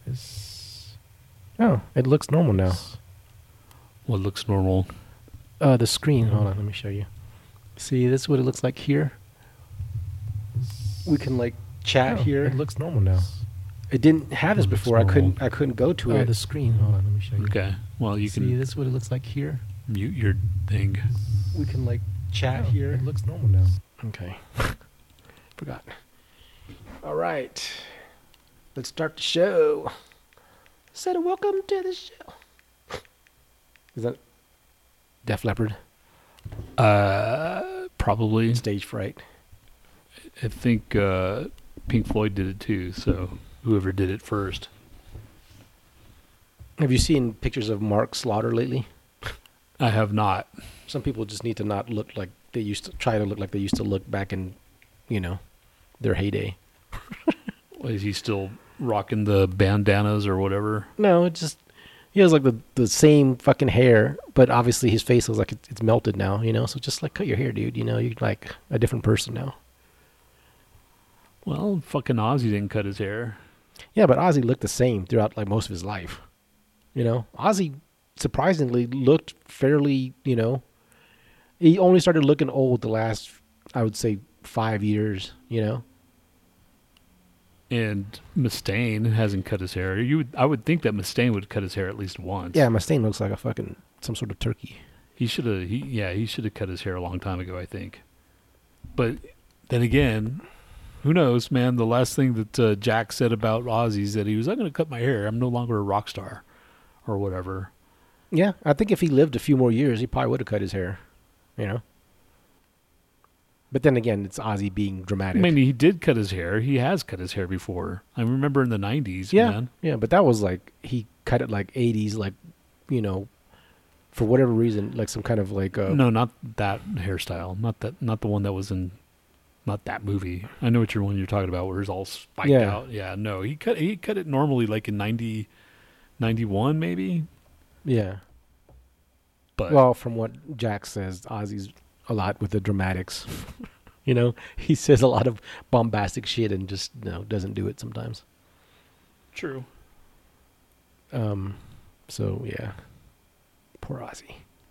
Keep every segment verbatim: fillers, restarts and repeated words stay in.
Is oh, it looks normal now. What looks normal? Uh, the screen. Hold on, let me show you. See, this is what it looks like here. We can like chat Oh, here. it looks normal now. It didn't have this It looks before. I couldn't. normal. I couldn't go to Oh, it. the screen. Hold on, let me show you. Okay. Well, you See, can this is what it looks like here. mute your thing. We can like chat Oh, here. It looks normal now. Okay. Forgot. All right. Let's start the show. Said welcome to the show. Is that Def Leppard? Uh, probably. Stage fright. I think uh, Pink Floyd did it too. So whoever did it first. Have you seen pictures of Mark Slaughter lately? I have not. Some people just need to not look like they used to try to look like they used to look back in, you know, their heyday. Is he still rocking the bandanas or whatever? No, it just he has like the, the same fucking hair, but obviously his face looks like it, it's melted now, you know. So just like cut your hair, dude. You know, you're like a different person now. Well, fucking Ozzy didn't cut his hair. Yeah, but Ozzy looked the same throughout like most of his life. You know, Ozzy surprisingly looked fairly, you know, he only started looking old the last, I would say, five years, you know. And Mustaine hasn't cut his hair. You would, I would think that Mustaine would cut his hair at least once. Yeah, Mustaine looks like a fucking, some sort of turkey. He should have. He yeah. He should have cut his hair a long time ago, I think. But then again, who knows, man? The last thing that uh, Jack said about Ozzy is that he was, "I'm going to cut my hair. I'm no longer a rock star," or whatever. Yeah, I think if he lived a few more years, he probably would have cut his hair, you know. But then again, it's Ozzy being dramatic. I mean, he did cut his hair. He has cut his hair before. I remember in the nineties, yeah, man. yeah, but that was like he cut it like eighties, like, you know, for whatever reason, like some kind of like uh, No, not that hairstyle. Not that. Not the one that was in. Not that movie. I know what you're one you're talking about, where it's all spiked Yeah. out. Yeah, no, he cut. He cut it normally, like in ninety, ninety-one maybe. yeah. But Well, from what Jack says, Ozzy's a lot with the dramatics. You know, he says a lot of bombastic shit and just, you know, doesn't do it sometimes. true. Um, so yeah, poor Ozzy.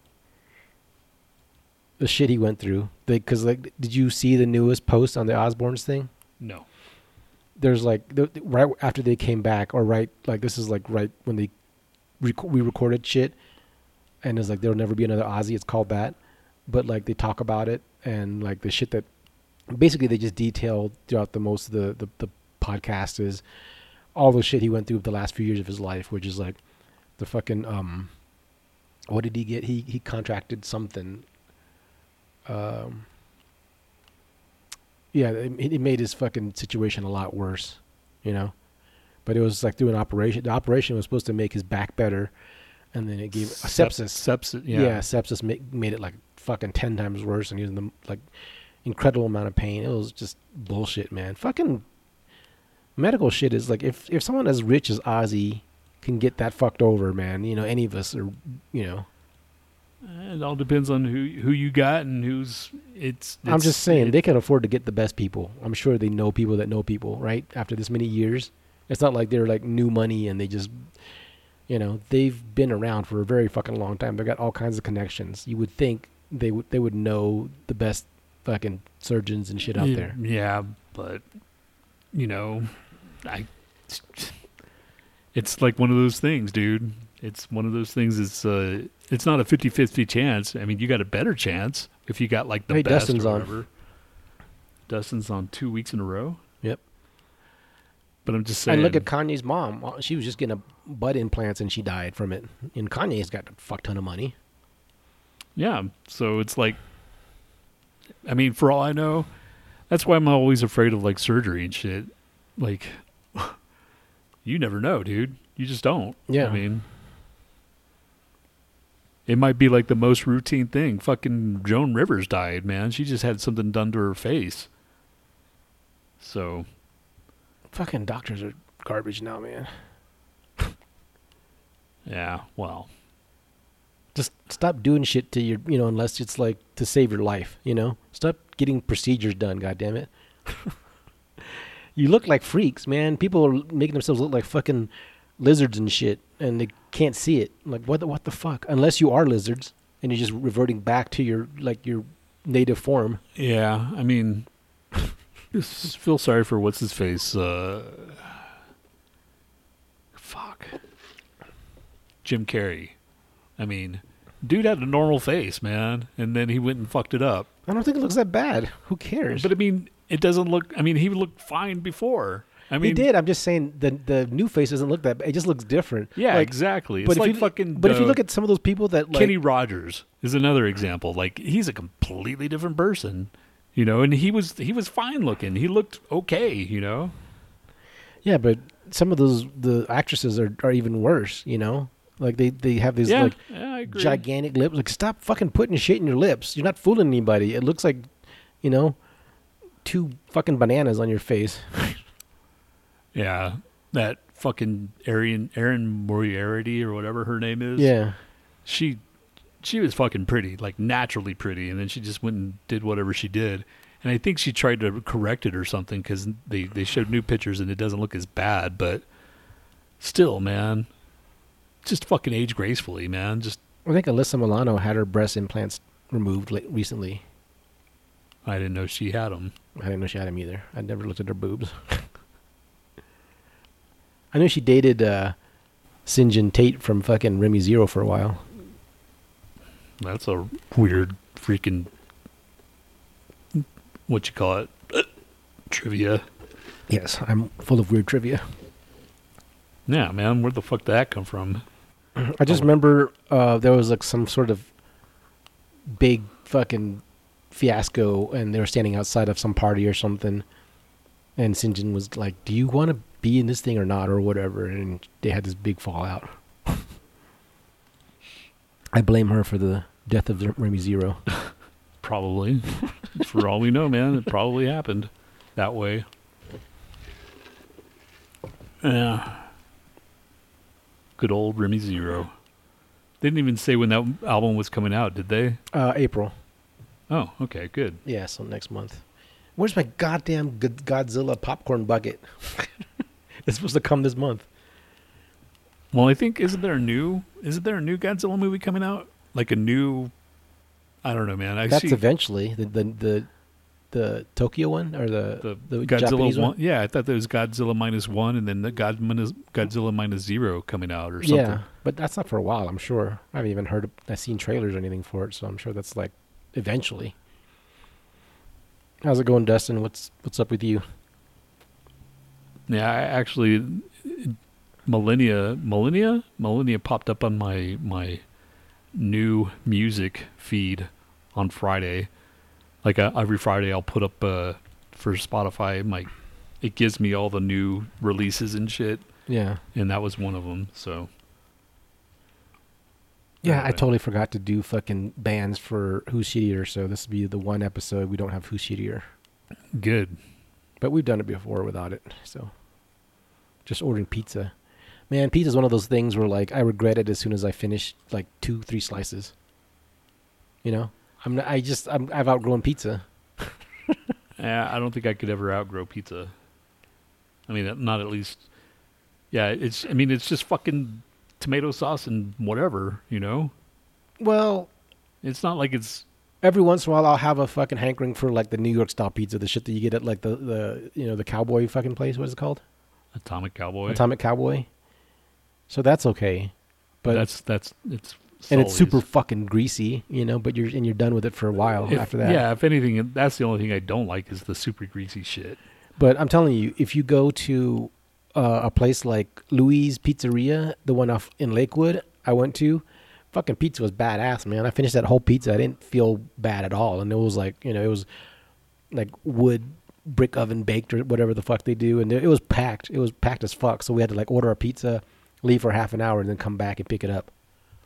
The shit he went through. Because like, did you see the newest post on the Osbournes thing? No. There's like the, right after they came back, or right like this is like right when they rec- we recorded shit, and it's like there'll never be another Ozzy. It's called that, but like they talk about it and like the shit that basically they just detailed throughout the most of the the, the podcast is all the shit he went through the last few years of his life, which is like the fucking um, what did he get? He he contracted something. Um. Yeah, it, it made his fucking situation a lot worse, you know. But it was like through an operation. The operation was supposed to make his back better, and then it gave a Sep- sepsis. Sepsis. Yeah, Yeah. sepsis ma- made it like fucking ten times worse, and he was in the like incredible amount of pain. It was just bullshit, man. Fucking medical shit is like if if someone as rich as Ozzy can get that fucked over, man. You know, any of us are, you know. It all depends on who who you got and who's. It's. I'm it's- just saying it- they can afford to get the best people. I'm sure they know people that know people, right? After this many years, it's not like they're like new money and they just, you know, they've been around for a very fucking long time. They've got all kinds of connections. You would think they would they would know the best fucking surgeons and shit out Yeah, there. Yeah, but you know, I. It's like one of those things, dude. It's one of those things. It's uh, it's not a fifty-fifty chance. I mean, you got a better chance if you got like the Hey, best Dustin's or on. whatever. Dustin's on two weeks in a row. Yep. But I'm just saying. And look at Kanye's mom. Well, she was just getting a butt implants and she died from it. And Kanye's got a fuck ton of money. Yeah, so it's like, I mean, for all I know, that's why I'm always afraid of like surgery and shit. Like, you never know, dude. You just don't. Yeah. I mean, it might be like the most routine thing. Fucking Joan Rivers died, man. She just had something done to her face. So, Fucking doctors are garbage now, man. yeah, well, Just stop doing shit to your, you know, unless it's like to save your life, you know? Stop getting procedures done, goddammit. You look like freaks, man. People are making themselves look like fucking lizards and shit, and they can't see it. Like what the what the fuck? Unless you are lizards and you're just reverting back to your like your native form. Yeah, I mean, just feel sorry for what's his face. Uh, fuck, Jim Carrey. I mean, dude had a normal face, man, and then he went and fucked it up. I don't think it looks that bad. Who cares? But I mean, it doesn't look. I mean, he looked fine before. I mean, he did. I'm just saying the the new face doesn't look that bad. It just looks different. Yeah, like, exactly. It's but like if you, fucking. But uh, if you look at some of those people that like Kenny Rogers is another example. Like he's a completely different person, you know, and he was he was fine looking. He looked okay, you know. Yeah, but some of those the actresses are, are even worse, you know. Like they, they have these Yeah, like yeah, I agree. gigantic lips. Like stop fucking putting shit in your lips. You're not fooling anybody. It looks like, you know, two fucking bananas on your face. Yeah, that fucking Erin Erin Moriarty or whatever her name is. Yeah. She she was fucking pretty, like naturally pretty, and then she just went and did whatever she did. And I think she tried to correct it or something because they, they showed new pictures and it doesn't look as bad, but still, man, just fucking age gracefully, man. Just I think Alyssa Milano had her breast implants removed like, recently. I didn't know she had them. I didn't know she had them either. I never looked at her boobs. I knew she dated uh, Sinjin Tate from fucking Remy Zero for a while. That's a weird freaking, what you call it, trivia. Yes, I'm full of weird trivia. Yeah, man, where the fuck did that come from? I just Oh. remember uh, there was like some sort of big fucking fiasco, and they were standing outside of some party or something. And Sinjin was like, "Do you want to be in this thing or not, or whatever?" And they had this big fallout. I blame her for the death of Remy Zero. Probably. For all we know, man, it probably happened that way. Yeah. Good old Remy Zero. They didn't even say when that album was coming out, did they? Uh, April. Oh, okay, good. Yeah, so next month. Where's my goddamn G- Godzilla popcorn bucket? It's supposed to come this month. Well, I think isn't there a new isn't there a new Godzilla movie coming out? Like a new I don't know, man. I That's see eventually the, the the the Tokyo one or the the, the Godzilla Japanese one. one. Yeah, I thought there was Godzilla minus one, and then the God minus, Godzilla minus zero coming out or something. Yeah, but that's not for a while. I'm sure. I haven't even heard. Of, I've seen trailers or anything for it, so I'm sure that's like eventually. How's it going, Dustin? What's what's up with you? Yeah, I actually, Millennia, Millennia, Millennia popped up on my my new music feed on Friday. Like uh, every Friday, I'll put up uh, for Spotify. My it gives me all the new releases and shit, Yeah. and that was one of them. So Yeah, I Anyway. totally forgot to do fucking bands for Who's Shittier, so this will be the one episode we don't have Who's Shittier. good. But we've done it before without it, so just ordering pizza. Man, pizza's one of those things where like I regret it as soon as I finish like two, three slices. You know, I'm not, I just I'm, I've outgrown pizza. Yeah, I don't think I could ever outgrow pizza. I mean, not at least. Yeah, it's. I mean, it's just fucking tomato sauce and whatever. You know, Well, it's not like it's. every once in a while I'll have a fucking hankering for like the New York style pizza, the shit that you get at like the, the you know the cowboy fucking place. What is it called? Atomic Cowboy. Atomic Cowboy. So that's okay, but that's that's it's. and it's Sully's. super fucking greasy, you know. But you're and you're done with it for a while If- after that. Yeah, if anything, that's the only thing I don't like is the super greasy shit. But I'm telling you, if you go to uh, a place like Louis Pizzeria, the one off in Lakewood I went to, fucking pizza was badass, man. I finished that whole pizza. I didn't feel bad at all. And it was like, you know, it was like wood brick oven baked or whatever the fuck they do. And it was packed. It was packed as fuck. So we had to like order our pizza, leave for half an hour, and then come back and pick it up.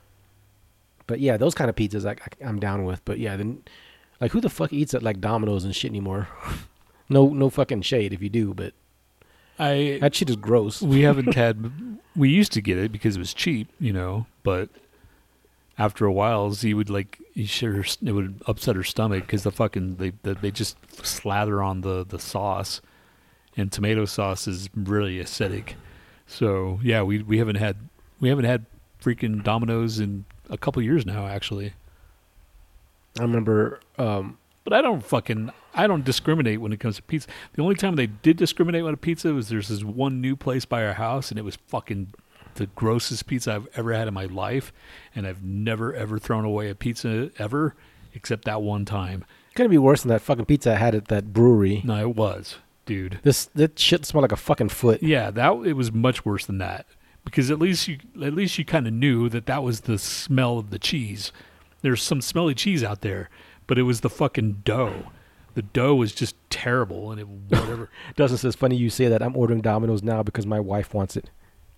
But yeah, those kind of pizzas I, I, I'm down with. But yeah, then like who the fuck eats at like Domino's and shit anymore? No, no fucking shade if you do, but I that shit is gross. we haven't had. We used to get it because it was cheap, you know. But after a while, Z would like he sure it would upset her stomach because the fucking they the, they just slather on the the sauce, and tomato sauce is really acidic. So yeah, we we haven't had we haven't had freaking Domino's in a couple years now, actually. I remember. Um, But I don't fucking I don't discriminate when it comes to pizza. The only time they did discriminate on a pizza was there's this one new place by our house, and it was fucking the grossest pizza I've ever had in my life, and I've never ever thrown away a pizza ever, except that one time. Couldn't be worse than that fucking pizza I had at that brewery. No, it was, dude. This that shit smelled like a fucking foot. Yeah, that it was much worse than that, because at least you at least you kind of knew that that was the smell of the cheese. There's some smelly cheese out there, but it was the fucking dough. The dough was just terrible, and it whatever. Dustin says, funny you say that. I'm ordering Domino's now because my wife wants it.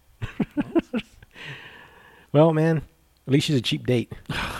Well, man, at least she's a cheap date.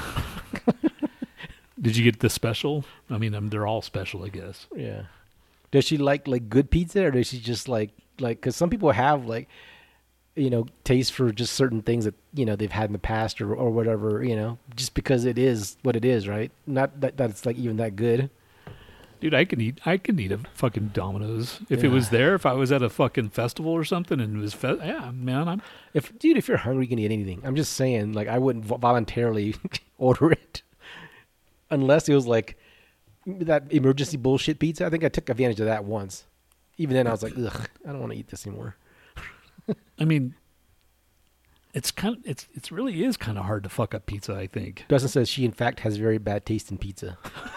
Did you get the special? I mean, um, they're all special, I guess. Yeah. Does she like like good pizza, or does she just like like? Because some people have like, you know, taste for just certain things that you know they've had in the past or or whatever. You know, just because it is what it is, right? Not that that it's like even that good. Dude, I can eat. I can eat a fucking Domino's if it Yeah. was there. If I was at a fucking festival or something and it was, fe- yeah, man. I'm If dude, if you're hungry, you can eat anything. I'm just saying, like I wouldn't vo- voluntarily order it unless it was like that emergency bullshit pizza. I think I took advantage of that once. Even then, I was like, ugh, I don't want to eat this anymore. I mean, it's kind of it's it's really is kind of hard to fuck up pizza. I think. Dustin says she, in fact, has very bad taste in pizza.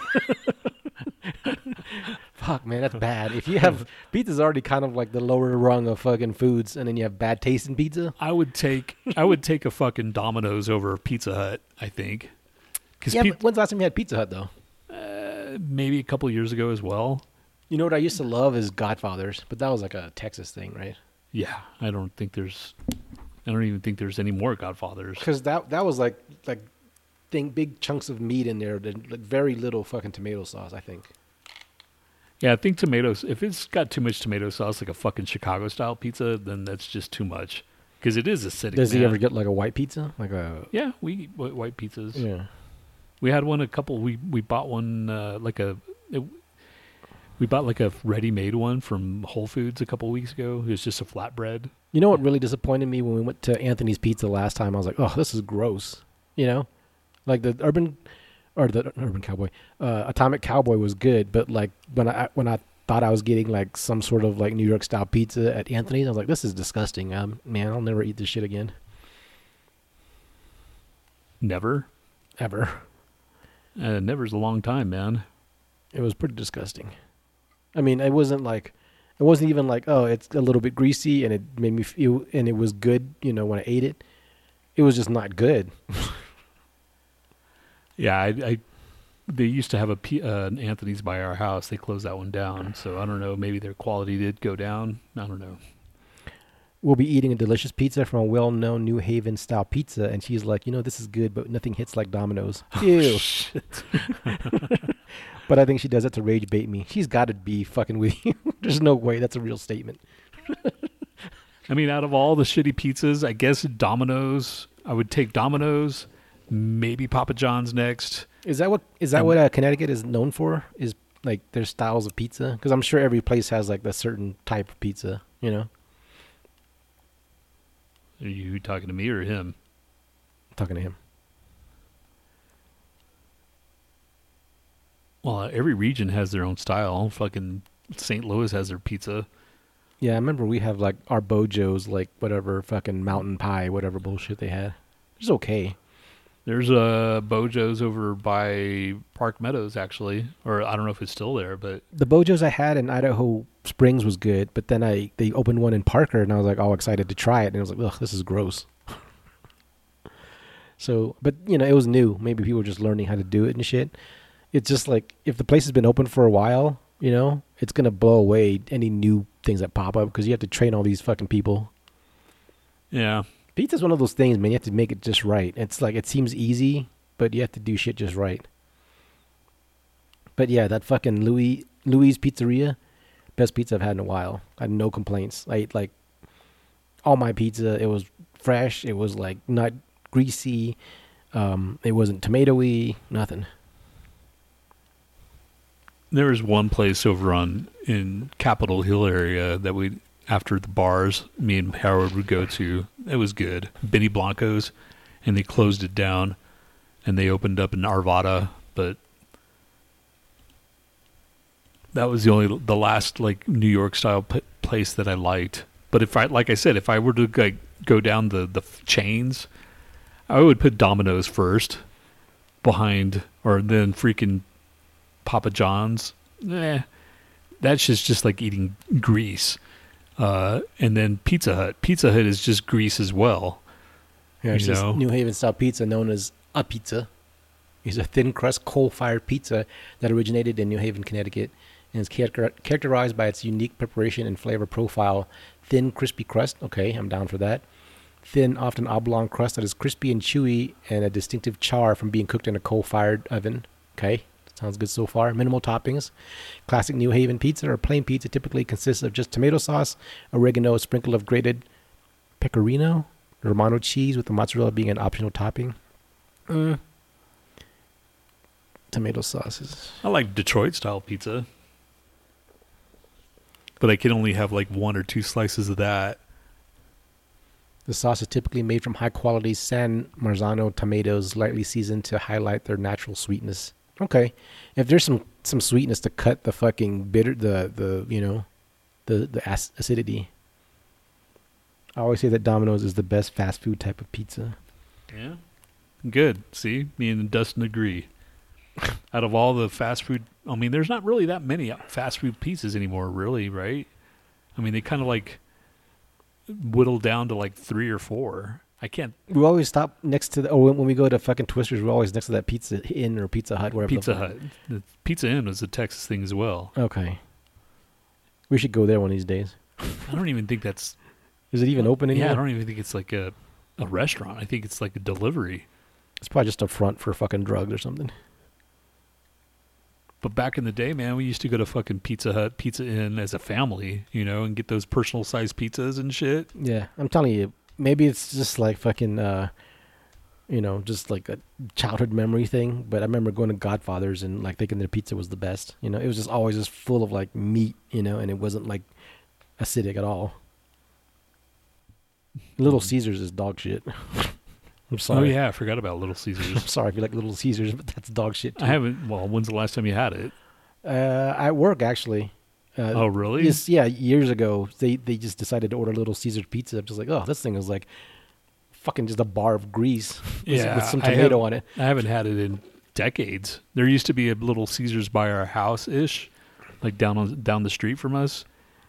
Fuck, man, that's bad. If you have pizza's already kind of like the lower rung of fucking foods, and then you have bad taste in pizza. I would take I would take a fucking Domino's over a Pizza Hut. I think. Because Yeah, but when's the last time you had Pizza Hut though? uh, maybe a couple years ago as well. You know what I used to love is Godfather's, but that was like a Texas thing, right? Yeah, I don't think there's. I don't even think there's any more Godfathers. Because that that was like like thing big chunks of meat in there, and like very little fucking tomato sauce. I think. Yeah, I think tomatoes. If it's got too much tomato sauce, like a fucking Chicago style pizza, then that's just too much. Because it is acidic. Does he man. ever get like a white pizza, like a? Yeah, we eat wh- white pizzas. Yeah. We had one a couple. We we bought one uh, like a. It, we bought like a ready-made one from Whole Foods a couple weeks ago. It was just a flatbread. You know what really disappointed me when we went to Anthony's Pizza last time? I was like, oh, this is gross. You know, like the urban or the urban cowboy, uh, Atomic Cowboy was good, but like when I when I thought I was getting like some sort of like New York style pizza at Anthony's, I was like, this is disgusting. Um, man, I'll never eat this shit again, Never. ever. Uh, never's a long time, man. It was pretty disgusting. I mean, it wasn't like, it wasn't even like, oh, it's a little bit greasy and it made me feel, and it was good, you know, when I ate it. It was just not good. Yeah, I, I they used to have a P, uh, an Anthony's by our house. They closed that one down, so I don't know. Maybe their quality did go down. I don't know. We'll be eating a delicious pizza from a well-known New Haven style pizza, and she's like, you know, this is good, but nothing hits like Domino's. Ew. But I think she does that to rage bait me. She's got to be fucking with you. There's no way that's a real statement. I mean, out of all the shitty pizzas, I guess Domino's. I would take Domino's, maybe Papa John's next. Is that what is that Um, what uh, Connecticut is known for? Is like their styles of pizza? Because I'm sure every place has like a certain type of pizza. You know, Are you talking to me or him? I'm talking to him. Well, uh, every region has their own style. Fucking Saint Louis has their pizza. Yeah, I remember we have like our Bojo's, like whatever fucking mountain pie, whatever bullshit they had. It's okay. There's a uh, Bojo's over by Park Meadows, actually, or I don't know if it's still there, but The Bojo's I had in Idaho Springs was good, but then I they opened one in Parker, and I was like all excited to try it, and I was like, ugh, this is gross. So, but you know, it was new. Maybe people were just learning how to do it and shit. It's just like if the place has been open for a while, you know, it's gonna blow away any new things that pop up because you have to train all these fucking people. yeah. Pizza's one of those things, man. You have to make it just right. It's like it seems easy, but you have to do shit just right. But yeah, that fucking Louis Louis Pizzeria, best pizza I've had in a while. I had no complaints. I ate like all my pizza. It was fresh. It was like not greasy. Um, it wasn't tomatoey. Nothing. There was one place over on in Capitol Hill area that we after the bars me and Howard would go to. It was good. Benny Blanco's, and they closed it down, and they opened up in Arvada, but that was the only the last like New York style p- place that I liked. But if I like I said, if I were to like go down the the chains, I would put Domino's first, behind or then freaking Papa John's. Eh, that's just just like eating grease. Uh, and then Pizza Hut. Pizza Hut is just grease as well. Yeah, it's You just know? New Haven style pizza known as a pizza. It's a thin crust coal fired pizza that originated in New Haven, Connecticut, and is character- characterized by its unique preparation and flavor profile. Thin, crispy crust. Okay, I'm down for that. Thin, often oblong crust that is crispy and chewy, and a distinctive char from being cooked in a coal-fired oven. Okay, sounds good so far. Minimal toppings. Classic New Haven pizza or plain pizza typically consists of just tomato sauce, oregano, a sprinkle of grated pecorino, Romano cheese, with the mozzarella being an optional topping. Mm. Tomato sauces. I like Detroit style pizza, but I can only have like one or two slices of that. The sauce is typically made from high-quality San Marzano tomatoes, lightly seasoned to highlight their natural sweetness. Okay, if there's some, some sweetness to cut the fucking bitter, the the you know, the the ac- acidity. I always say that Domino's is the best fast food type of pizza. Yeah, good. See, me and Dustin agree. Out of all the fast food, I mean, there's not really that many fast food pizzas anymore, really, right? I mean, they kind of like whittle down to like three or four. I can't. We always stop next to the. Oh, when, when we go to fucking Twister's, we're always next to that Pizza Inn or Pizza Hut, wherever. Pizza the fuck- Hut. The Pizza Inn was a Texas thing as well. Okay. We should go there one of these days. I don't even think that's. Is it even open anymore? Yeah, I don't even think it's like a a restaurant. I think it's like a delivery. It's probably just a front for fucking drugs or something. But back in the day, man, we used to go to fucking Pizza Hut, Pizza Inn as a family, you know, and get those personal sized pizzas and shit. Yeah, I'm telling you, maybe it's just like fucking, uh, you know, just like a childhood memory thing. But I remember going to Godfather's and like thinking their pizza was the best. You know, it was just always just full of like meat, you know, and it wasn't like acidic at all. Little Caesars is dog shit. I'm sorry. Oh yeah, I forgot about Little Caesars. I'm sorry if you like Little Caesars, but that's dog shit too. I haven't. Well, when's the last time you had it? Uh, at work actually. Uh, Oh really? Yes, yeah, years ago, they they just decided to order Little Caesars pizza. I'm just like, oh, this thing is like fucking just a bar of grease with, Yeah, with some I tomato have- on it. I haven't had it in decades. There used to be a Little Caesars by our house ish, like down on down the street from us,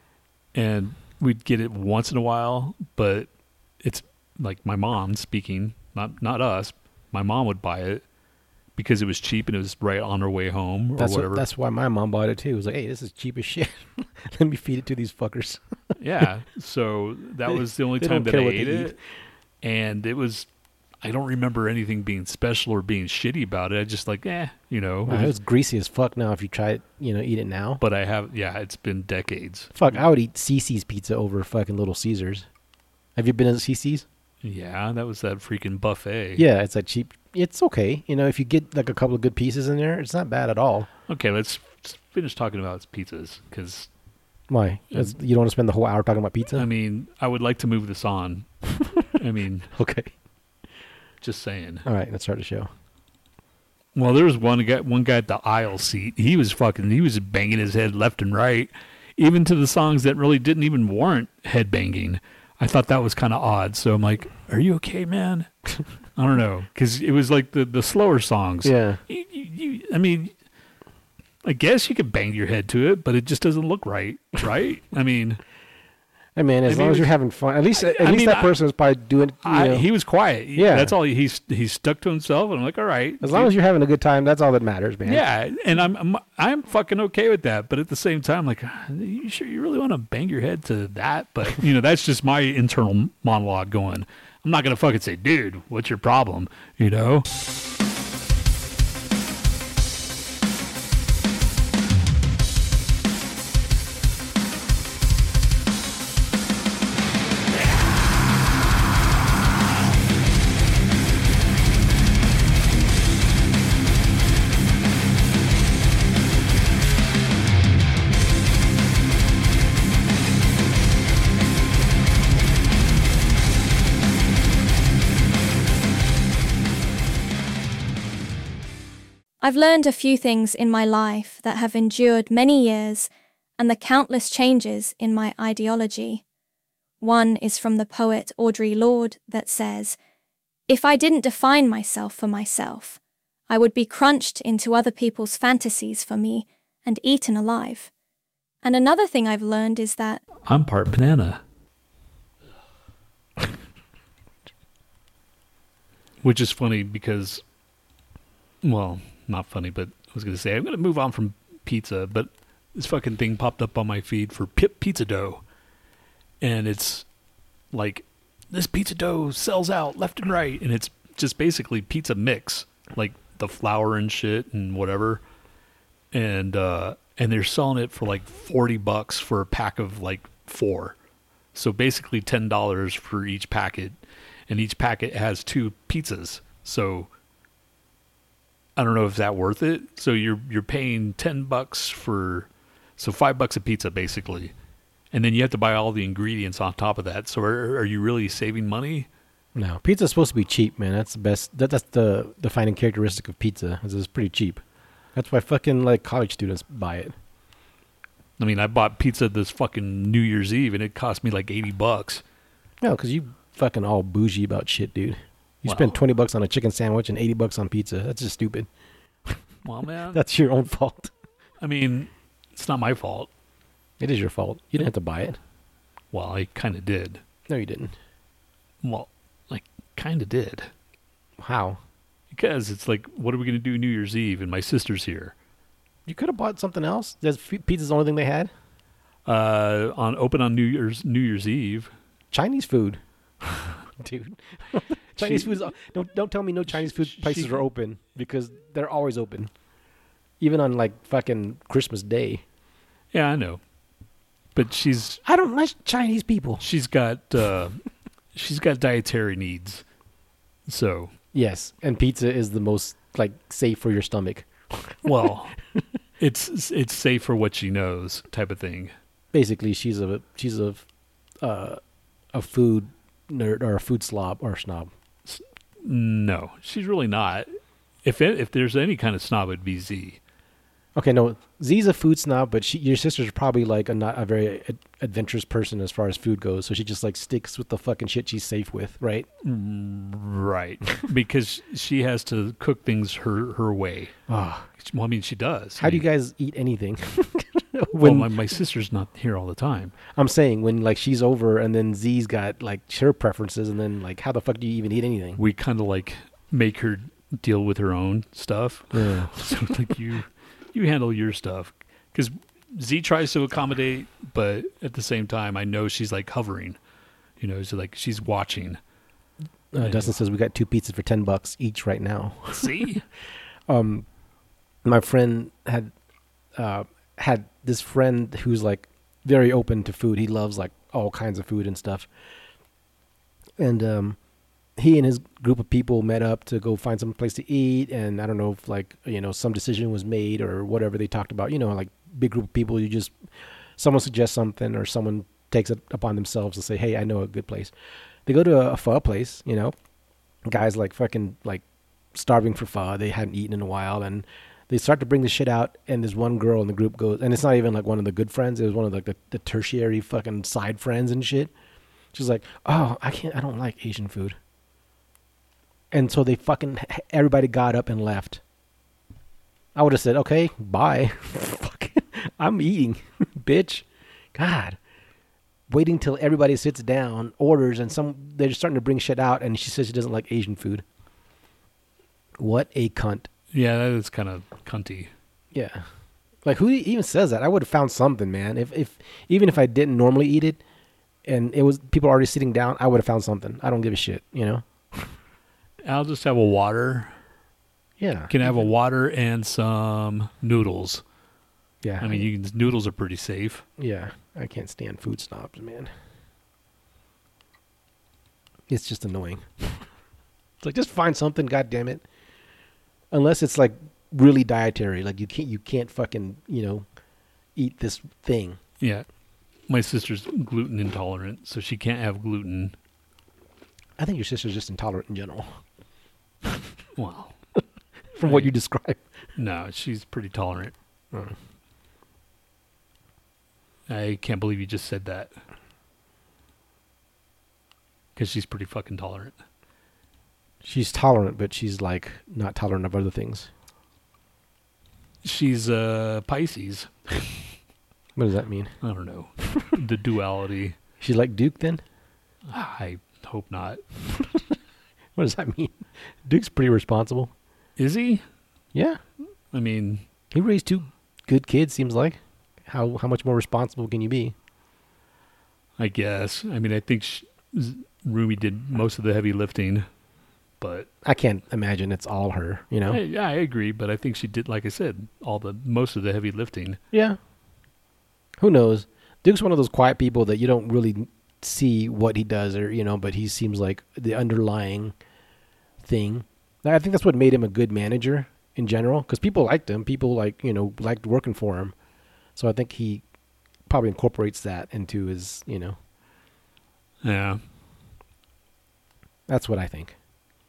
and we'd get it once in a while. But it's like my mom speaking, not not us. My mom would buy it because it was cheap and it was right on her way home or That's what- whatever. that's why my mom bought it too. It was like, hey, this is cheap as shit. Let me feed it to these fuckers. Yeah. So that They- was the only they time don't that I care what ate they it. eat. And it was, I don't remember anything being special or being shitty about it. I just like, eh, you know. Wow, it was greasy as fuck. Now, if you try it, you know, eat it now. But I have, yeah, it's been decades. Fuck, I would eat Cece's pizza over fucking Little Caesars. Have you been to Cece's? Yeah, that was that freaking buffet. Yeah, it's like cheap. It's okay. You know, if you get like a couple of good pieces in there, it's not bad at all. Okay, let's let's finish talking about pizzas because, Why? That's- You don't want to spend the whole hour talking about pizza? I mean, I would like to move this on. I mean, Okay. just saying. All right, let's start the show. Well, there was one guy, one guy at the aisle seat. He was fucking, he was banging his head left and right, even to the songs that really didn't even warrant head banging. I thought that was kind of odd. So I'm like, "Are you okay, man?" I don't know, because it was like the the slower songs. Yeah. You, you, you, I mean, I guess you could bang your head to it, but it just doesn't look right, right? I mean, Hey man, as I long mean, as you're having fun, at least at I least mean, that I- person was probably doing. You I, know, he was quiet. He- Yeah. that's all. He, he's he stuck to himself, and I'm like, all right. as long as you're having a good time, that's all that matters, man. Yeah, and I'm, I'm I'm fucking okay with that. But at the same time, like, "Ah, you sure you really want to bang your head to that? But you know, that's just my internal monologue going. I'm not gonna fucking say, dude, what's your problem? You know. I've learned a few things in my life that have endured many years and the countless changes in my ideology. One is from the poet Audre Lorde that says, "If I didn't define myself for myself, I would be crunched into other people's fantasies for me and eaten alive." And another thing I've learned is that I'm part banana. Which is funny because, well, not funny, but I was going to say, I'm going to move on from pizza, but this fucking thing popped up on my feed for p- pizza dough. And it's like, this pizza dough sells out left and right. And it's just basically pizza mix, like the flour and shit and whatever. And, uh, and they're selling it for like forty bucks for a pack of like four. So basically ten dollars for each packet. And each packet has two pizzas. So I don't know if that's worth it. So you're you're paying ten bucks for, so five bucks a pizza basically. And then you have to buy all the ingredients on top of that. So are, are you really saving money? No, pizza's supposed to be cheap, man. That's the best. That, that's the defining characteristic of pizza. Is it's pretty cheap. That's why fucking like college students buy it. I mean, I bought pizza this fucking New Year's Eve and it cost me like eighty bucks. No, because you fucking all bougie about shit, dude. You Wow. spend twenty bucks on a chicken sandwich and eighty bucks on pizza. That's just stupid. Well, man, That's your own fault. I mean, it's not my fault. It is your fault. You didn't have to buy it. Well, I kind of did. No, you didn't. Well, I kind of did. How? Because it's like, what are we going to do New Year's Eve? And my sister's here. You could have bought something else. There's f- pizza's the only thing they had. Uh, on open on New Year's New Year's Eve. Chinese food, dude. Chinese She- food. Is, don't don't tell me no Chinese food she- places are open because they're always open, even on like fucking Christmas Day. Yeah, I know. But she's I don't like Chinese people. she's got uh, she's got dietary needs. So, Yes, and pizza is the most like safe for your stomach. well, it's it's safe for what she knows type of thing. Basically, she's a she's a uh, a food nerd or a food slob or snob. No, she's really not. If it, if there's any kind of snob, it'd be Z. Okay, no, Z's a food snob, but she, your sister's probably like a not a very ad- adventurous person as far as food goes. So she just like sticks with the fucking shit she's safe with, right? Right. Because she has to cook things her, her way. Ah, Well, I mean, she does. how I do you mean, guys eat anything? Well, when my, my sister's not here all the time. I'm saying when like she's over and then Z's got like her preferences, and then like how the fuck do you even eat anything? We kind of like make her deal with her own stuff. Yeah. So like you, you handle your stuff. Because Z tries to accommodate, but at the same time, I know she's like hovering. You know, so like she's watching. Uh, Dustin says we got two pizzas for ten bucks each right now. See? Um, my friend had uh, had this friend who's like very open to food. He loves like all kinds of food and stuff. And um, he and his group of people met up to go find some place to eat. And I don't know if like, you know, some decision was made or whatever they talked about. You know, like big group of people, you just, someone suggests something or someone takes it upon themselves to say, hey, I know a good place. They go to a, a pho place, you know, guys like fucking like starving for pho. They hadn't eaten in a while, and they start to bring the shit out. And there's one girl in the group goes, and it's not even like one of the good friends. It was one of like the, the tertiary fucking side friends and shit. She's like, oh, I can't, I don't like Asian food. And so they fucking, everybody got up and left. I would have said, okay, bye. Fuck, I'm eating, bitch. God. Waiting till everybody sits down, orders, and some they're just starting to bring shit out, and she says she doesn't like Asian food. What a cunt. Yeah, that is kind of cunty. Yeah. Like, who even says that? I would have found something, man. If if even if I didn't normally eat it, and it was people already sitting down, I would have found something. I don't give a shit, you know? I'll just have a water. Yeah. Can I have a water and some noodles? Yeah. I mean, you can, noodles are pretty safe. Yeah. I can't stand food snobs, man. It's just annoying. It's like, just find something, God damn it. Unless it's like really dietary, like you can't you can't fucking, you know, eat this thing. Yeah. My sister's gluten intolerant, so she can't have gluten. I think your sister's just intolerant in general. Wow. from what Right. you describe. No, she's pretty tolerant. Oh. I can't believe you just said that. Because she's pretty fucking tolerant. She's tolerant, but she's like not tolerant of other things. She's uh, Pisces. What does that mean? I don't know. The duality. She's like Duke then? I hope not. What does that mean? Duke's pretty responsible. Is he? Yeah. I mean, He raised two good kids, seems like. How how much more responsible can you be? I guess. I mean, I think sh Z- Rumi did most of the heavy lifting, but I can't imagine it's all her, you know? I, yeah, I agree. But I think she did, like I said, all the most of the heavy lifting. Yeah. Who knows? Duke's one of those quiet people that you don't really see what he does, or you know, but he seems like the underlying thing. I think that's what made him a good manager in general, because people liked him. People like you know liked working for him. So I think he probably incorporates that into his, you know. Yeah. That's what I think.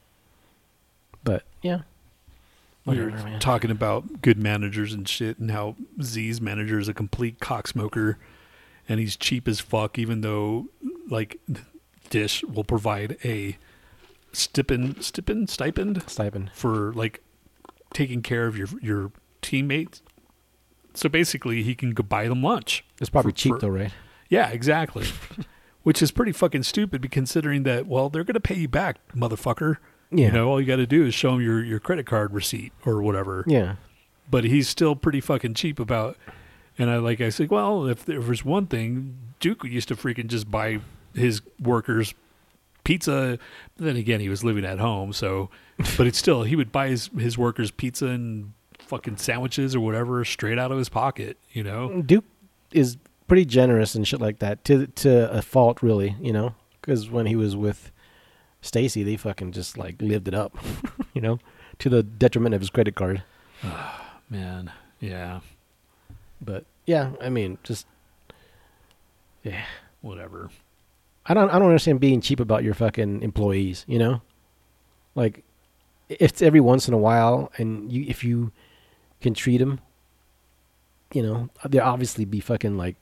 But yeah. We were Whatever, man. talking about good managers and shit, and how Z's manager is a complete cocksmoker, and he's cheap as fuck, even though, like, Dish will provide a stipend, stipend, stipend Stipend. for, like, taking care of your your teammates. So basically, he can go buy them lunch. It's probably For- cheap for- though, right? Yeah, exactly. Which is pretty fucking stupid, considering that, well, they're going to pay you back, motherfucker. Yeah. You know, all you got to do is show them your, your credit card receipt or whatever. Yeah. But he's still pretty fucking cheap about. And I like I said, well, if there was one thing, Duke used to freaking just buy his workers pizza. But then again, he was living at home, so. But it's still, he would buy his his workers pizza and fucking sandwiches or whatever straight out of his pocket. You know. Duke is pretty generous and shit like that to to a fault, really. You know, because when he was with Stacy, they fucking just like lived it up. You know, to the detriment of his credit card. Man, yeah, But yeah, I mean, just yeah. whatever. I don't I don't understand being cheap about your fucking employees. You know, like if it's every once in a while, and you if you can treat them, you know, they'll obviously be fucking like,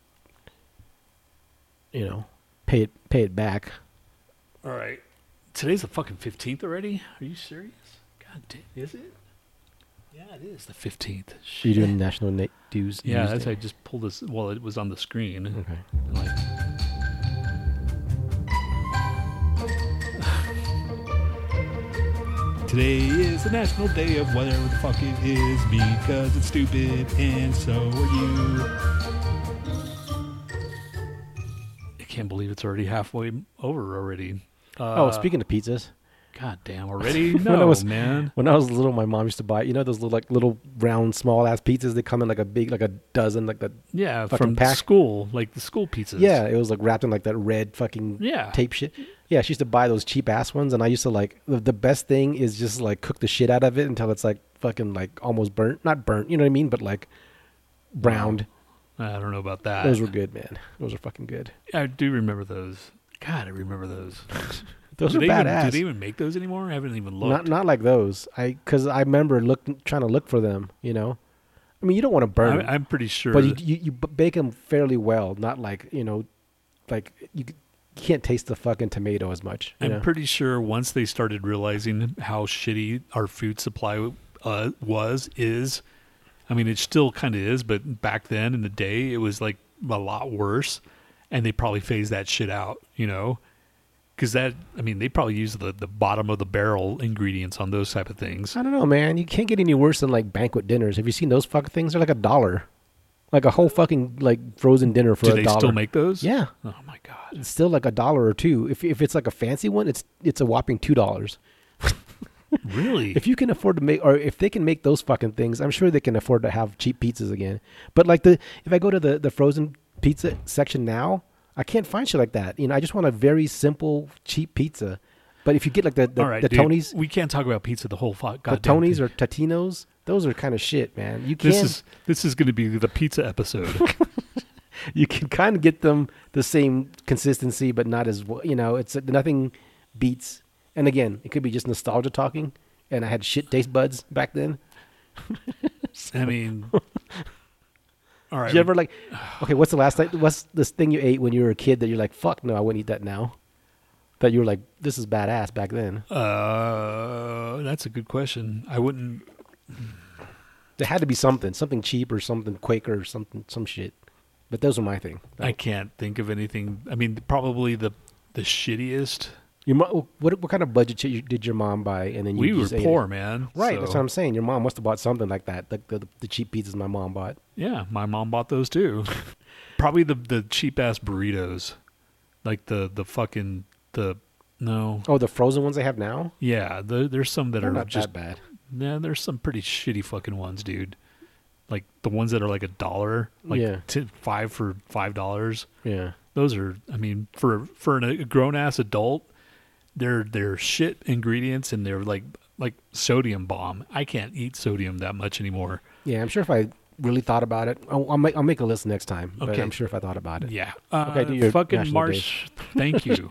you know, pay it pay it back. All right. Today's the fucking fifteenth already? Are you serious? God damn, is it? Yeah, it is the fifteenth. Are you doing national na- dues? Yeah, News that's Day? I just pulled this. Well, it was on the screen. Okay. I'm like, today is the National Day of whatever the fuck it is because it's stupid and so are you. I can't believe it's already halfway over already. Uh, Oh, speaking of pizzas, God damn, already? When No, I was- man. when I was little, my mom used to buy, you know, those little like little round, small ass pizzas. They come in like a big, like a dozen, like that. Yeah, fucking from pack. school, like the school pizzas. Yeah, it was like wrapped in like that red fucking Yeah. tape shit. Yeah, she used to buy those cheap ass ones, and I used to like the, the best thing is just like cook the shit out of it until it's like fucking like almost burnt, not burnt, you know what I mean, but like browned. I don't know about that. Those were good, man. Those are fucking good. I do remember those. God, I remember those. Those do are they even, badass. do they even make those anymore? I haven't even looked. Not not like those. I because I remember look trying to look for them. You know, I mean you don't want to burn, I'm, them, I'm pretty sure. but you, you you b- bake them fairly well. Not like you know, like you, c- you can't taste the fucking tomato as much. You I'm know? pretty sure once they started realizing how shitty our food supply uh, was, is, I mean, it still kind of is, but back then in the day, it was like a lot worse, and they probably phased that shit out, you know? Because that, I mean, they probably use the, the bottom of the barrel ingredients on those type of things. I don't know, man. You can't get any worse than like banquet dinners. Have you seen those fucking things? They're like a dollar, like a whole fucking like frozen dinner for Do a they dollar. still make those? Yeah, Oh my god. it's still like a dollar or two. If if it's like a fancy one, it's it's a whopping two dollars. Really? If you can afford to make, or if they can make those fucking things, I'm sure they can afford to have cheap pizzas again. But like the, if I go to the, the frozen pizza section now, I can't find shit like that. You know, I just want a very simple, cheap pizza. But if you get like the, the, All right, the dude, Tony's, we can't talk about pizza the whole fuck. the Tony's or Totino's, those are kind of shit, man. You This can is this is going to be the pizza episode. you can kind of get them the same consistency, but not as well. You know, it's nothing beats. And again, it could be just nostalgia talking. and I had shit taste buds back then. I mean, all right. Did you ever like? Okay, what's the last thing? What's this thing you ate when you were a kid that you're like, fuck no, I wouldn't eat that now. That you were like, this is badass back then. Uh, that's a good question. I wouldn't. There had to be something, something cheap or something Quaker or something, some shit. But those are my thing. I can't think of anything. I mean, probably the the shittiest. Your mom, what what kind of budget you- did your mom buy? And then you We were just ate poor, it? man. Right, so- that's what I'm saying. Your mom must have bought something like that, like the, the cheap pizzas my mom bought. Yeah, my mom bought those too. Probably the the cheap ass burritos, like the the fucking the no. Oh, the frozen ones they have now? Yeah, the, there's some that They're are not just that bad. yeah. There's some pretty shitty fucking ones, dude. Like the ones that are like a dollar, like Yeah. t- five for five dollars. Yeah. Those are, I mean, for for an, a grown ass adult, they're they're shit ingredients and they're like like sodium bomb. I can't eat sodium that much anymore. Yeah, I'm sure if I really thought about it, I'll, I'll make I'll make a list next time. But Okay. I'm sure if I thought about it. Yeah. Uh, Okay, do your fucking National March. Thank you.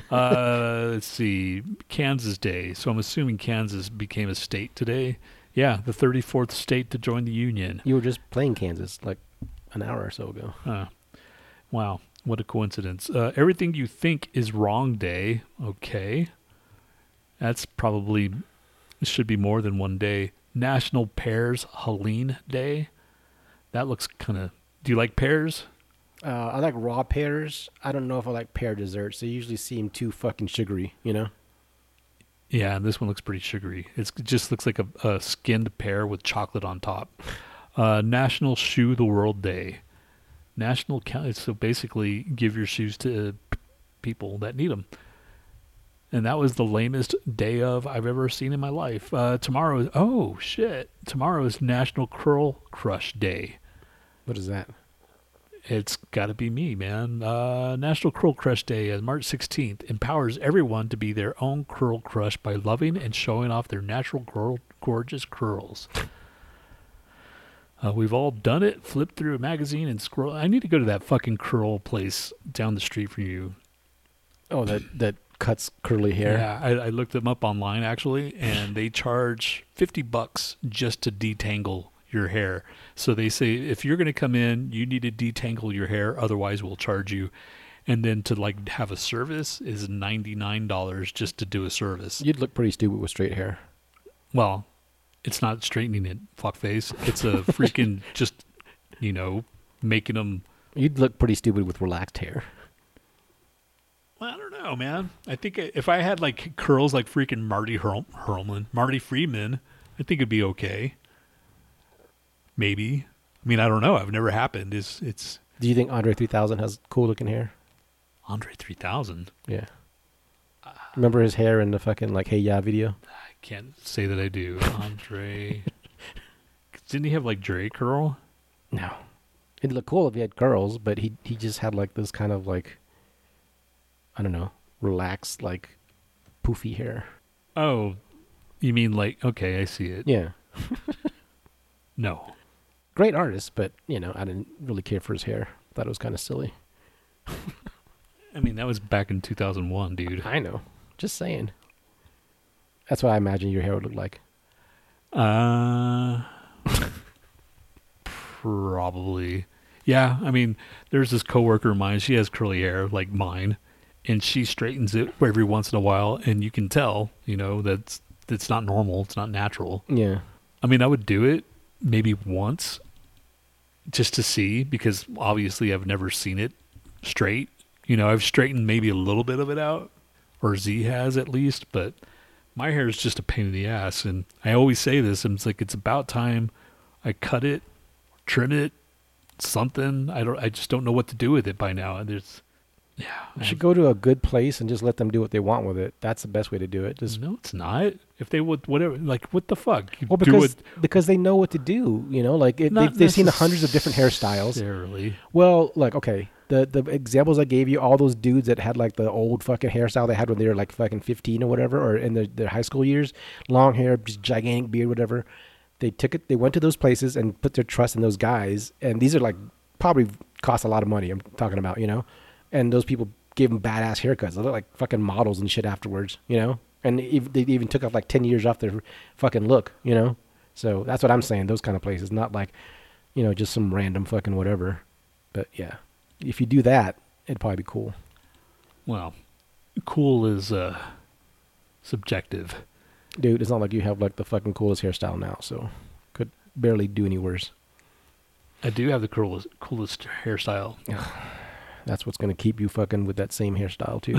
uh, let's see, Kansas Day. So I'm assuming Kansas became a state today. Yeah, the thirty-fourth state to join the union. You were just playing Kansas like an hour or so ago. Uh, wow, what a coincidence. Uh, everything you think is wrong day. Okay. That's probably, it should be more than one day. National Pears Helene Day. That looks kind of, do you like pears? Uh, I like raw pears. I don't know if I like pear desserts. They usually seem too fucking sugary, you know? Yeah, and this one looks pretty sugary. It's, it just looks like a, a skinned pear with chocolate on top. Uh, National Shoe the World Day. National, so basically give your shoes to people that need them. And that was the lamest day of I've ever seen in my life. Uh, tomorrow is, oh shit, tomorrow is National Curl Crush Day. What is that? It's got to be me, man. Uh, National Curl Crush Day on March sixteenth empowers everyone to be their own curl crush by loving and showing off their natural, girl, gorgeous curls. Uh, we've all done it. Flip through a magazine and scroll. I need to go to that fucking curl place down the street from you. Oh, that that cuts curly hair. Yeah, I, I looked them up online actually, and they charge fifty bucks just to detangle your hair. So they say if you're going to come in, you need to detangle your hair, otherwise we'll charge you. And then to like have a service is ninety-nine dollars just to do a service. You'd look pretty stupid with straight hair. Well, it's not straightening it, fuckface. It's a freaking just, you know, making them. You'd look pretty stupid with relaxed hair. Well, I don't know, man. I think if I had like curls like freaking Marty Hurl- Hurlman, Marty Friedman, I think it'd be okay. Maybe. I mean, I don't know. I've never happened. It's it's Do you think Andre three thousand has cool looking hair? Andre three thousand. Yeah. Remember his hair in the fucking like Hey Ya video? I can't say that I do. Andre. Didn't he have like Dre curl? No. It'd look cool if he had curls, but he he just had like this kind of like, I don't know, relaxed like poofy hair. Oh, you mean like, okay, I see it. Yeah. No. Great artist, but you know, I didn't really care for his hair. Thought it was kind of silly. I mean, that was back in two thousand one, dude. I know. Just saying. That's what I imagine your hair would look like. Uh, probably. Yeah, I mean, there's this coworker of mine. She has curly hair like mine, and she straightens it every once in a while, and you can tell, you know, that's that's not normal. It's not natural. Yeah. I mean, I would do it maybe once just to see, because obviously I've never seen it straight. You know, I've straightened maybe a little bit of it out, or Z has at least, but my hair is just a pain in the ass. And I always say this, and it's like, it's about time I cut it, trim it, something. I don't, I just don't know what to do with it by now. And there's, yeah. You should go to a good place and just let them do what they want with it. That's the best way to do it. Just No, it's not. If they would, whatever, like, what the fuck? You well, do because it, because they know what to do. You know, like it, Not they've they've seen hundreds of different hairstyles. necessarily. Well, like okay, the the examples I gave you, all those dudes that had like the old fucking hairstyle they had when they were like fucking fifteen or whatever, or in their, their high school years, long hair, just gigantic beard, whatever. They took it. They went to those places and put their trust in those guys. And these are like probably cost a lot of money. I'm talking about, you know, and those people gave them badass haircuts. They look like fucking models and shit afterwards, you know. And ev- they even took off like ten years off their fucking look, you know? So that's what I'm saying. Those kind of places, not like, you know, just some random fucking whatever. But yeah, if you do that, it'd probably be cool. Well, cool is uh, subjective. Dude, it's not like you have like the fucking coolest hairstyle now, so could barely do any worse. I do have the coolest, coolest hairstyle. That's what's going to keep you fucking with that same hairstyle too.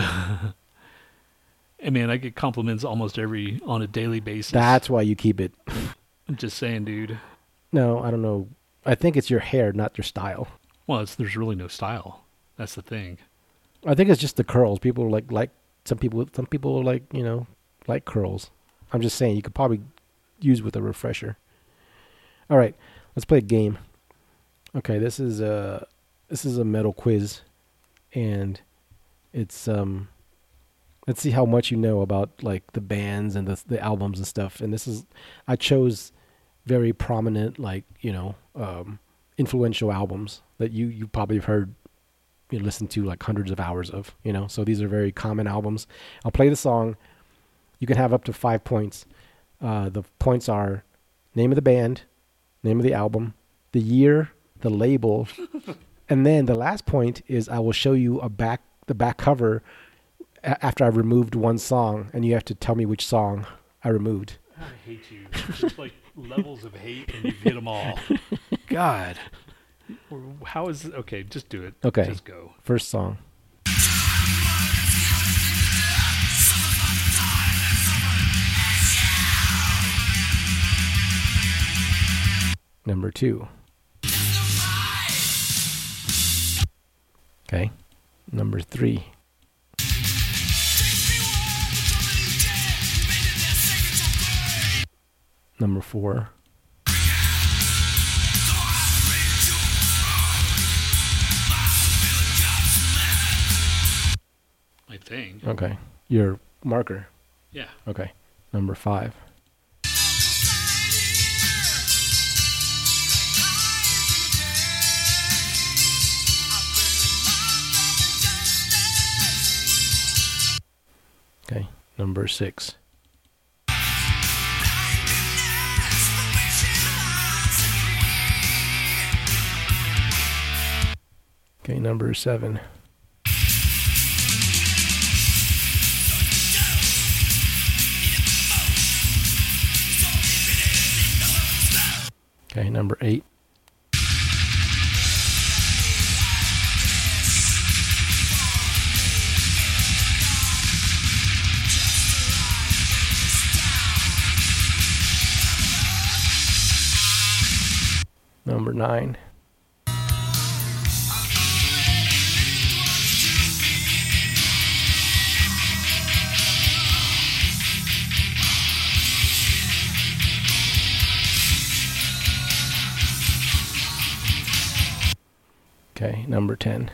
I mean, I get compliments almost every, on a daily basis. That's why you keep it. I'm just saying, dude. No, I don't know. I think it's your hair, not your style. Well, it's, there's really no style. That's the thing. I think it's just the curls. People like, like some people, some people like, you know, like curls. I'm just saying you could probably use with a refresher. All right, let's play a game. Okay, this is a, this is a metal quiz, and it's, um, let's see how much you know about like the bands and the the albums and stuff. And this is, I chose very prominent, like, you know, um, influential albums that you, you probably have heard, you know, listened to like hundreds of hours of, you know, so these are very common albums. I'll play the song. You can have up to five points. Uh, the points are name of the band, name of the album, the year, the label, and then the last point is I will show you a back, the back cover after I've removed one song, and you have to tell me which song I removed. I hate you. Just like levels of hate, and you've hit them all. God. How is it? Okay, just do it. Okay. Just go. First song. Number two. Okay. Number three. Number four. I think. Okay. Your marker. Yeah. Okay. Number five. Okay. Number six. Okay, number seven. Okay, number eight. Number nine. Okay, number ten.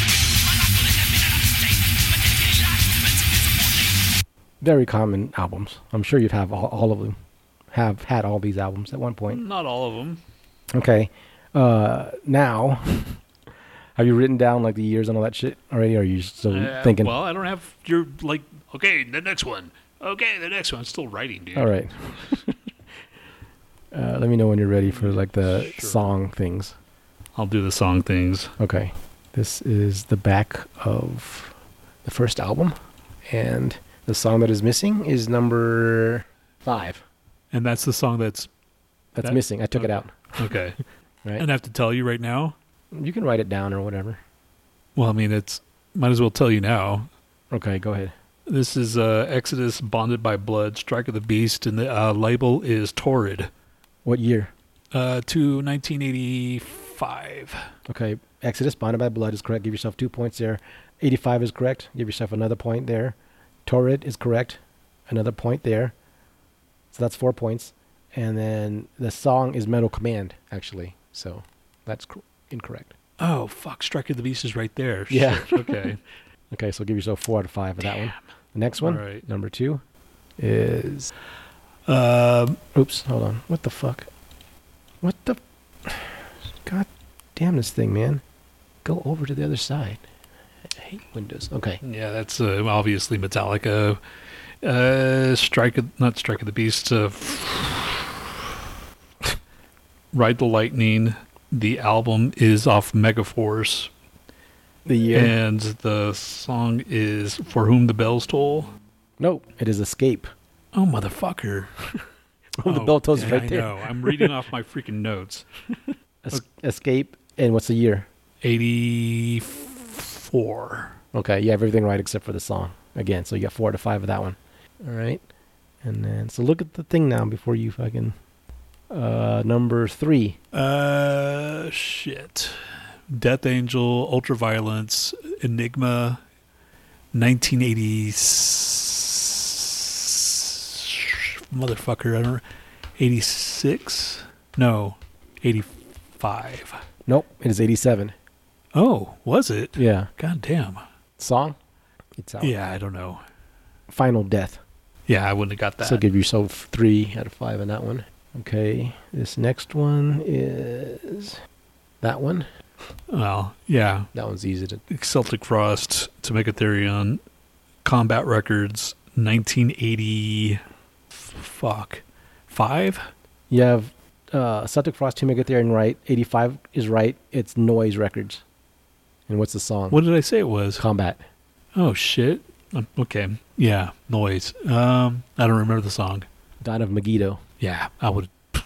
Very common albums. I'm sure you've have all, all of them. Have had all these albums at one point. Not all of them. Okay. Uh, now, have you written down like the years and all that shit already? Or are you still Uh, thinking? Well, I don't have your, like, okay, the next one. Okay, the next one. I'm still writing, dude. All right. uh, let me know when you're ready for like the Sure. song things. I'll do the song things. Okay. This is the back of the first album. And the song that is missing is number five. And that's the song that's That's That- missing. I took it okay. out. okay. Right. And I have to tell you right now? You can write it down or whatever. Well, I mean, it's might as well tell you now. Okay, go ahead. This is uh, Exodus, Bonded by Blood, Strike of the Beast, and the uh, label is Torrid. What year? Uh, to nineteen eighty-five. Okay, Exodus, Bonded by Blood is correct. Give yourself two points there. eighty-five is correct. Give yourself another point there. Torrid is correct. Another point there. So that's four points. And then the song is Metal Command, actually. So that's cr- incorrect. Oh, fuck. Strike of the Beast is right there. Yeah. Shit. Okay. Okay, so give yourself four out of five for that one. The next one, All right. number two, is... Um, Oops, hold on. What the fuck? What the... God damn this thing, man. Go over to the other side. I hate Windows. Okay. yeah, that's uh, obviously Metallica. Uh, Strike of, not Strike of the Beast. Uh, Ride the Lightning. The album is off Megaforce. The year? And the song is For Whom the Bells Toll. Nope, it is Escape. Oh, motherfucker. Oh, the bell tolls yeah, right I there. know. I'm reading off my freaking notes. Es- Escape, and what's the year? eighty-four. Okay, you have everything right except for the song. Again, so you got four out of five of that one. All right. And then, so look at the thing now before you fucking... Uh, number three. Uh, shit. Death Angel, Ultraviolence, Enigma, nineteen eighty... Motherfucker, I don't... eighty-six? No, eighty-five. Nope, it is eighty-seven. Oh, was it? Yeah. God damn. Song? It's out. Yeah, I don't know. Final Death. Yeah, I wouldn't have got that. So give yourself three out of five on that one. Okay, this next one is that one. Well, yeah. That one's easy to... Celtic Frost, To Make a Theory on Combat Records, nineteen eighty... Fuck. Five? You have uh, Celtic Frost, To Make a Theory, and right. eighty-five is right. It's Noise Records. And what's the song? What did I say it was? Combat. Oh, shit. Um, okay. Yeah, Noise. Um, I don't remember the song. Dawn of Megiddo. Yeah, I would...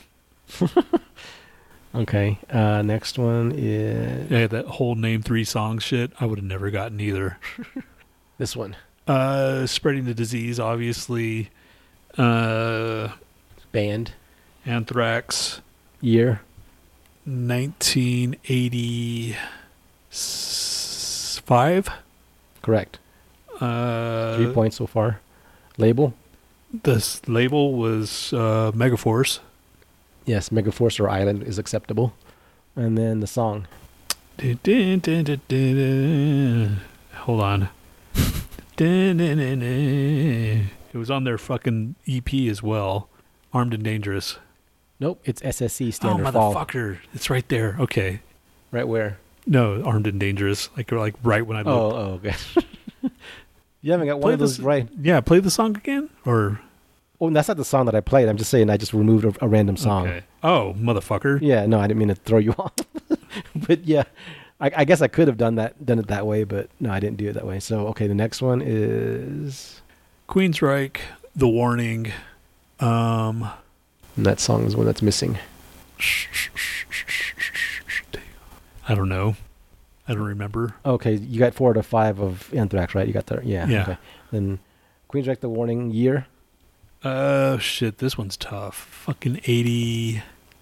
Okay, uh, next one is Yeah, that whole name three songs shit, I would have never gotten either. this one. Uh, Spreading the Disease, obviously. Uh, Band. Anthrax. Year. nineteen eighty-five. Correct. Uh, Three points so far. Label. This label was uh, Megaforce. Yes, Megaforce or Island is acceptable. And then the song. Dun, dun, dun, dun, dun, dun. Hold on. Dun, dun, dun, dun. It was on their fucking E P as well. Armed and Dangerous. Nope, it's S S C, Stand oh, or Fall. motherfucker. It's right there. Okay. Right where? No, Armed and Dangerous. Like, like right when I Oh, looked. oh, okay. You haven't got one Play of those this- right. Yeah, play the song again? Or... Oh, that's not the song that I played. I'm just saying I just removed a, a random song. Okay. Oh, motherfucker. Yeah, no, I didn't mean to throw you off. But yeah, I, I guess I could have done that, done it that way, but no, I didn't do it that way. So, okay, the next one is... Queensryche, The Warning. Um... And that song is the one that's missing. I don't know. I don't remember. Okay, you got four out of five of Anthrax, right? You got that, yeah. Yeah. Okay. Then Queensryche, The Warning, year. Uh, shit, this one's tough. Fucking eighty,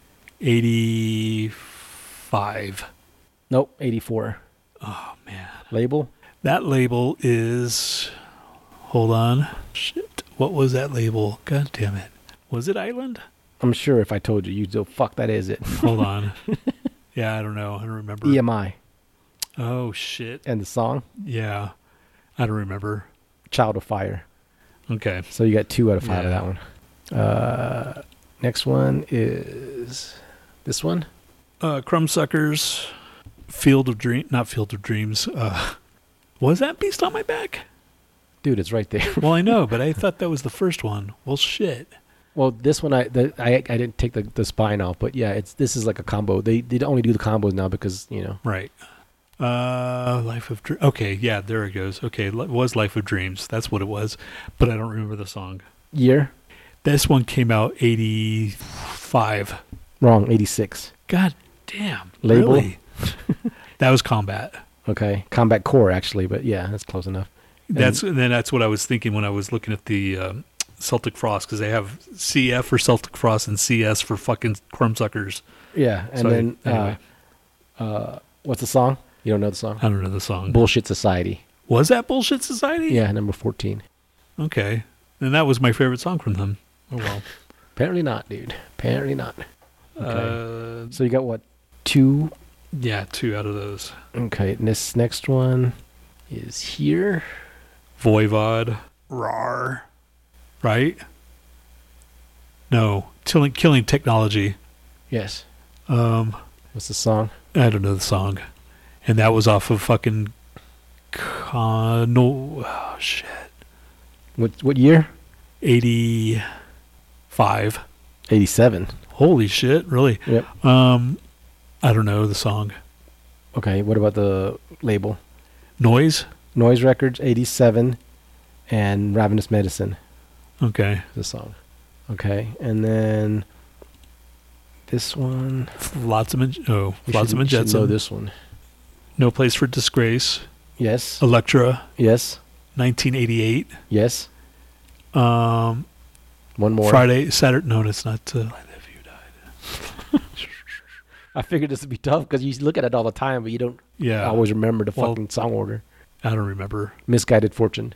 eighty-five. Nope, eighty-four. Oh, man. Label? That label is... Hold on. Shit, what was that label? God damn it. Was it Island? I'm sure if I told you, you'd go, fuck, that is it. Hold on. Yeah, I don't know. I don't remember. E M I. Oh, shit. And the song? Yeah. I don't remember. Child of Fire. Okay. So you got two out of five Yeah. of that one. Uh, next one is this one. Uh, Crumbsuckers, Field of Dream, not Field of Dreams. Uh, was that Beast on My Back? Dude, it's right there. Well, I know, but I thought that was the first one. Well, shit. Well, this one I the, I I didn't take the, the spine off, but yeah, it's this is like a combo. They they only do the combos now because you know. Right. Uh, Life of Dreams. Okay, yeah, there it goes. Okay, it was Life of Dreams. That's what it was, but I don't remember the song. Year This one came out eighty-five. wrong, eighty-six. God damn. Label? Really? That was Combat. Okay, Combat Core actually, but yeah, that's close enough. That's and then that's what I was thinking when I was looking at the um, Celtic Frost, because they have C F for Celtic Frost and C S for fucking Crumbsuckers. Yeah, and So, then anyway. uh, uh, what's the song? You don't know the song? I don't know the song. Bullshit Society. Was that Bullshit Society? Yeah, number fourteen. Okay. And that was my favorite song from them. Oh, well. Apparently not, dude. Apparently not. Okay. Uh, So you got what? Two. yeah, two out of those. Okay, and this next one is here. Voivod. Rar. Right? No. Killing, killing Technology. Yes. Um, What's the song? I don't know the song. And that was off of fucking... Con- no, oh, shit. What what year? eighty-five. eighty-seven. Holy shit! Really? Yep. Um, I don't know the song. Okay, what about the label? Noise. Noise Records, eighty-seven, and Ravenous Medicine Okay. is the song. Okay, and then this one. Lots of Flotsam oh, You Flotsam should- and you should know Jetsam. this one. No Place for Disgrace. Yes. Electra. Yes. nineteen eighty-eight. Yes. Um, One more. Friday, Saturday. No, it's not. Uh, My Nephew Died. I figured this would be tough because you look at it all the time, but you don't Yeah. always remember the Well- fucking song order. I don't remember. Misguided Fortune.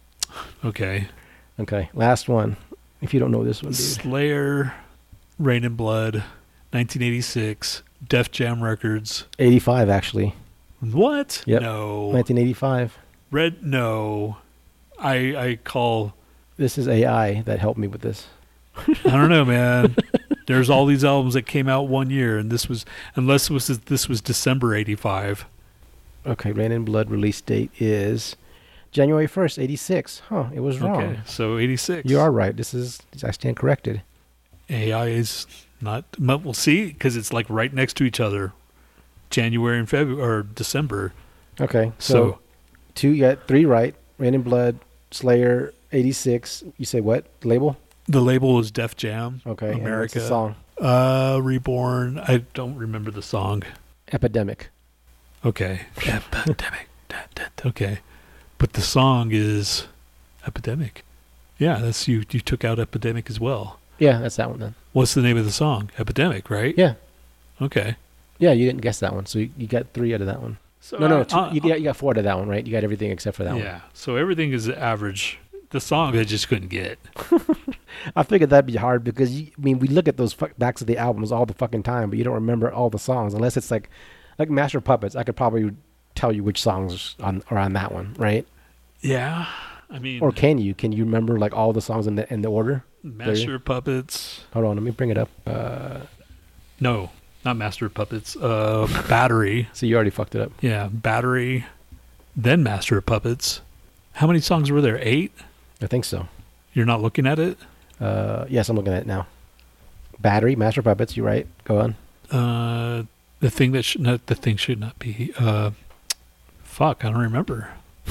Okay. Okay, last one. If you don't know this one, dude. Slayer, Rain and Blood, nineteen eighty-six, Def Jam Records. eighty-five, actually. What? Yep. No. nineteen eighty-five. Red. No. I I call. This is A I that helped me with this. I don't know, man. There's all these albums that came out one year, and this was unless it was this was December eighty-five. Okay, Rain and Blood release date is January first, eighty-six. Huh, it was wrong. Okay, so eighty-six. You are right. This is, I stand corrected. A I is not. but We'll see because it's like right next to each other. January and February or December. Okay, so, So, two, you got three right. Rain and Blood, Slayer, eighty-six. You say what? Label? the label is Def Jam. Okay, and what's America. the song? Uh, Reborn. I don't remember the song. Epidemic. Okay. Epidemic. Da, da, da. Okay. But the song is Epidemic. Yeah, that's you. You took out Epidemic as well. Yeah, that's that one then. What's the name of the song? Epidemic, right? Yeah. Okay. Yeah, you didn't guess that one, so you, you got three out of that one. So No, no, I- two, I- you, got, you got four out of that one, right? You got everything except for that yeah. So everything is average. The song I just couldn't get. one. I figured that'd be hard because, you, I mean, we look at those fuck backs of the albums all the fucking time, but you don't remember all the songs unless it's like, like Master of Puppets. I could probably tell you which songs on, are on that one, right? Yeah. I mean, Or can you? Can you remember like all the songs in the in the order? Master of Puppets. Hold on, let me bring it up. Uh, No, not Master of Puppets. Uh, Battery. so you already fucked it up. Yeah, Battery. Then Master of Puppets. How many songs were there? Eight? I think so. You're not looking at it? Uh, yes, I'm looking at it now. Battery, Master of Puppets. You're right. Go on. Uh, the thing that should not, the thing should not be. Uh, fuck, I don't remember.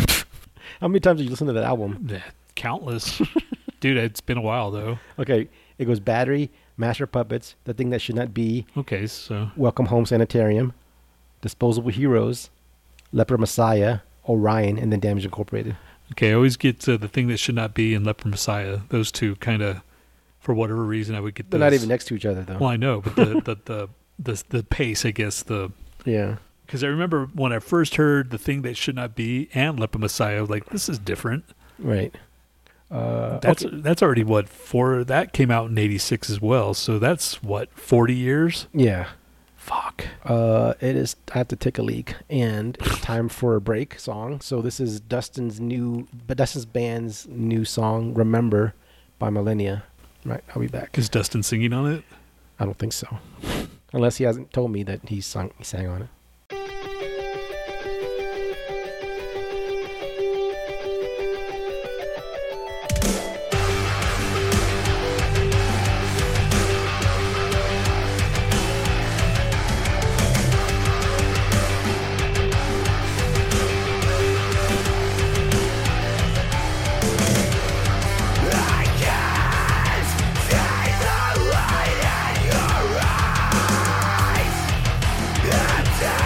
How many times did you listen to that album? Yeah, countless. Dude, it's been a while though. Okay, it goes Battery, Master of Puppets, The Thing That Should Not Be, Okay, so Welcome Home Sanitarium, Disposable Heroes, Leper Messiah, Orion, and then Damage Incorporated. okay, I always get uh, the thing that should not be and Leper Messiah. Those two kind of, for whatever reason, I would get. They're those. not even next to each other though. Well, I know, but the the, the the the pace, I guess the. Yeah. Because I remember when I first heard the thing that should not be and Leper Messiah, I was like, this is different. Right. Uh, That's okay. that's already what four that came out in eighty-six as well. So that's what forty years. Yeah. Fuck. Uh, it is. I have to take a leak, and it's time for a break song. So this is Dustin's new, but Dustin's band's new song, "Remember," by Millennia. Right. I'll be back. Is Dustin singing on it? I don't think so, unless he hasn't told me that he sung. He sang on it. Yeah.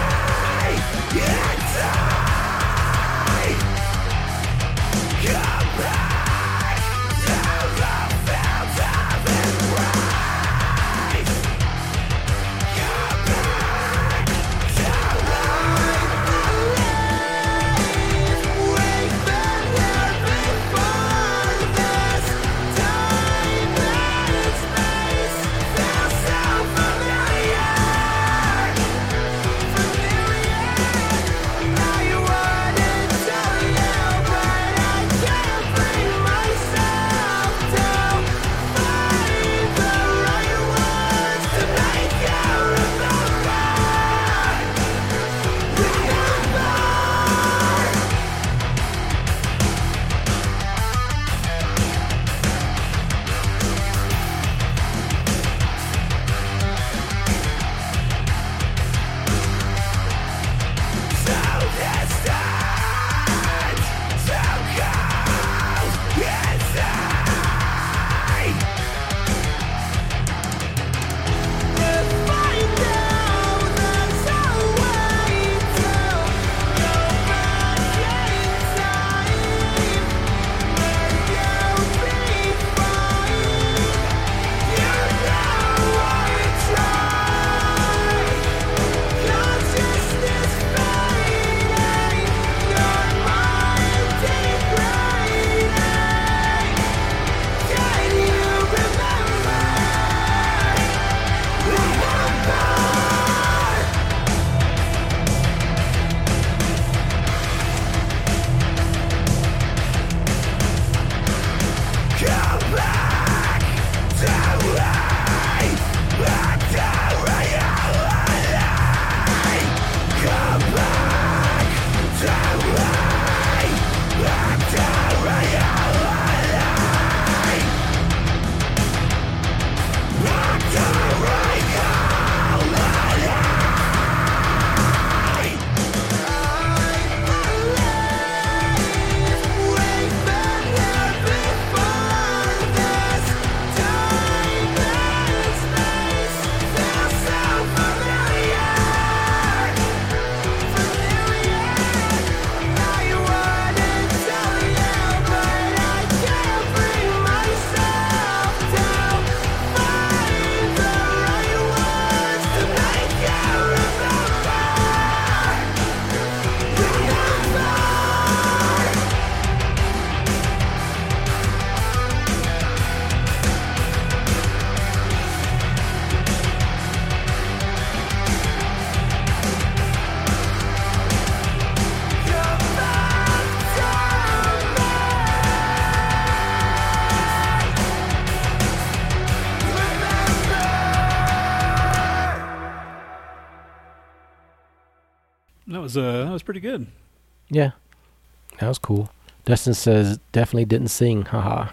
That was uh, that was pretty good. Yeah, that was cool. Dustin says definitely didn't sing. Haha.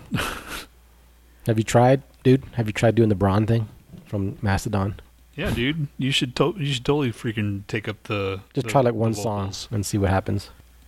Have you tried, dude? Have you tried doing the Braun thing from Mastodon? Yeah, dude. You should to- you should totally freaking take up the Just the, try like the one song vocals. and see what happens.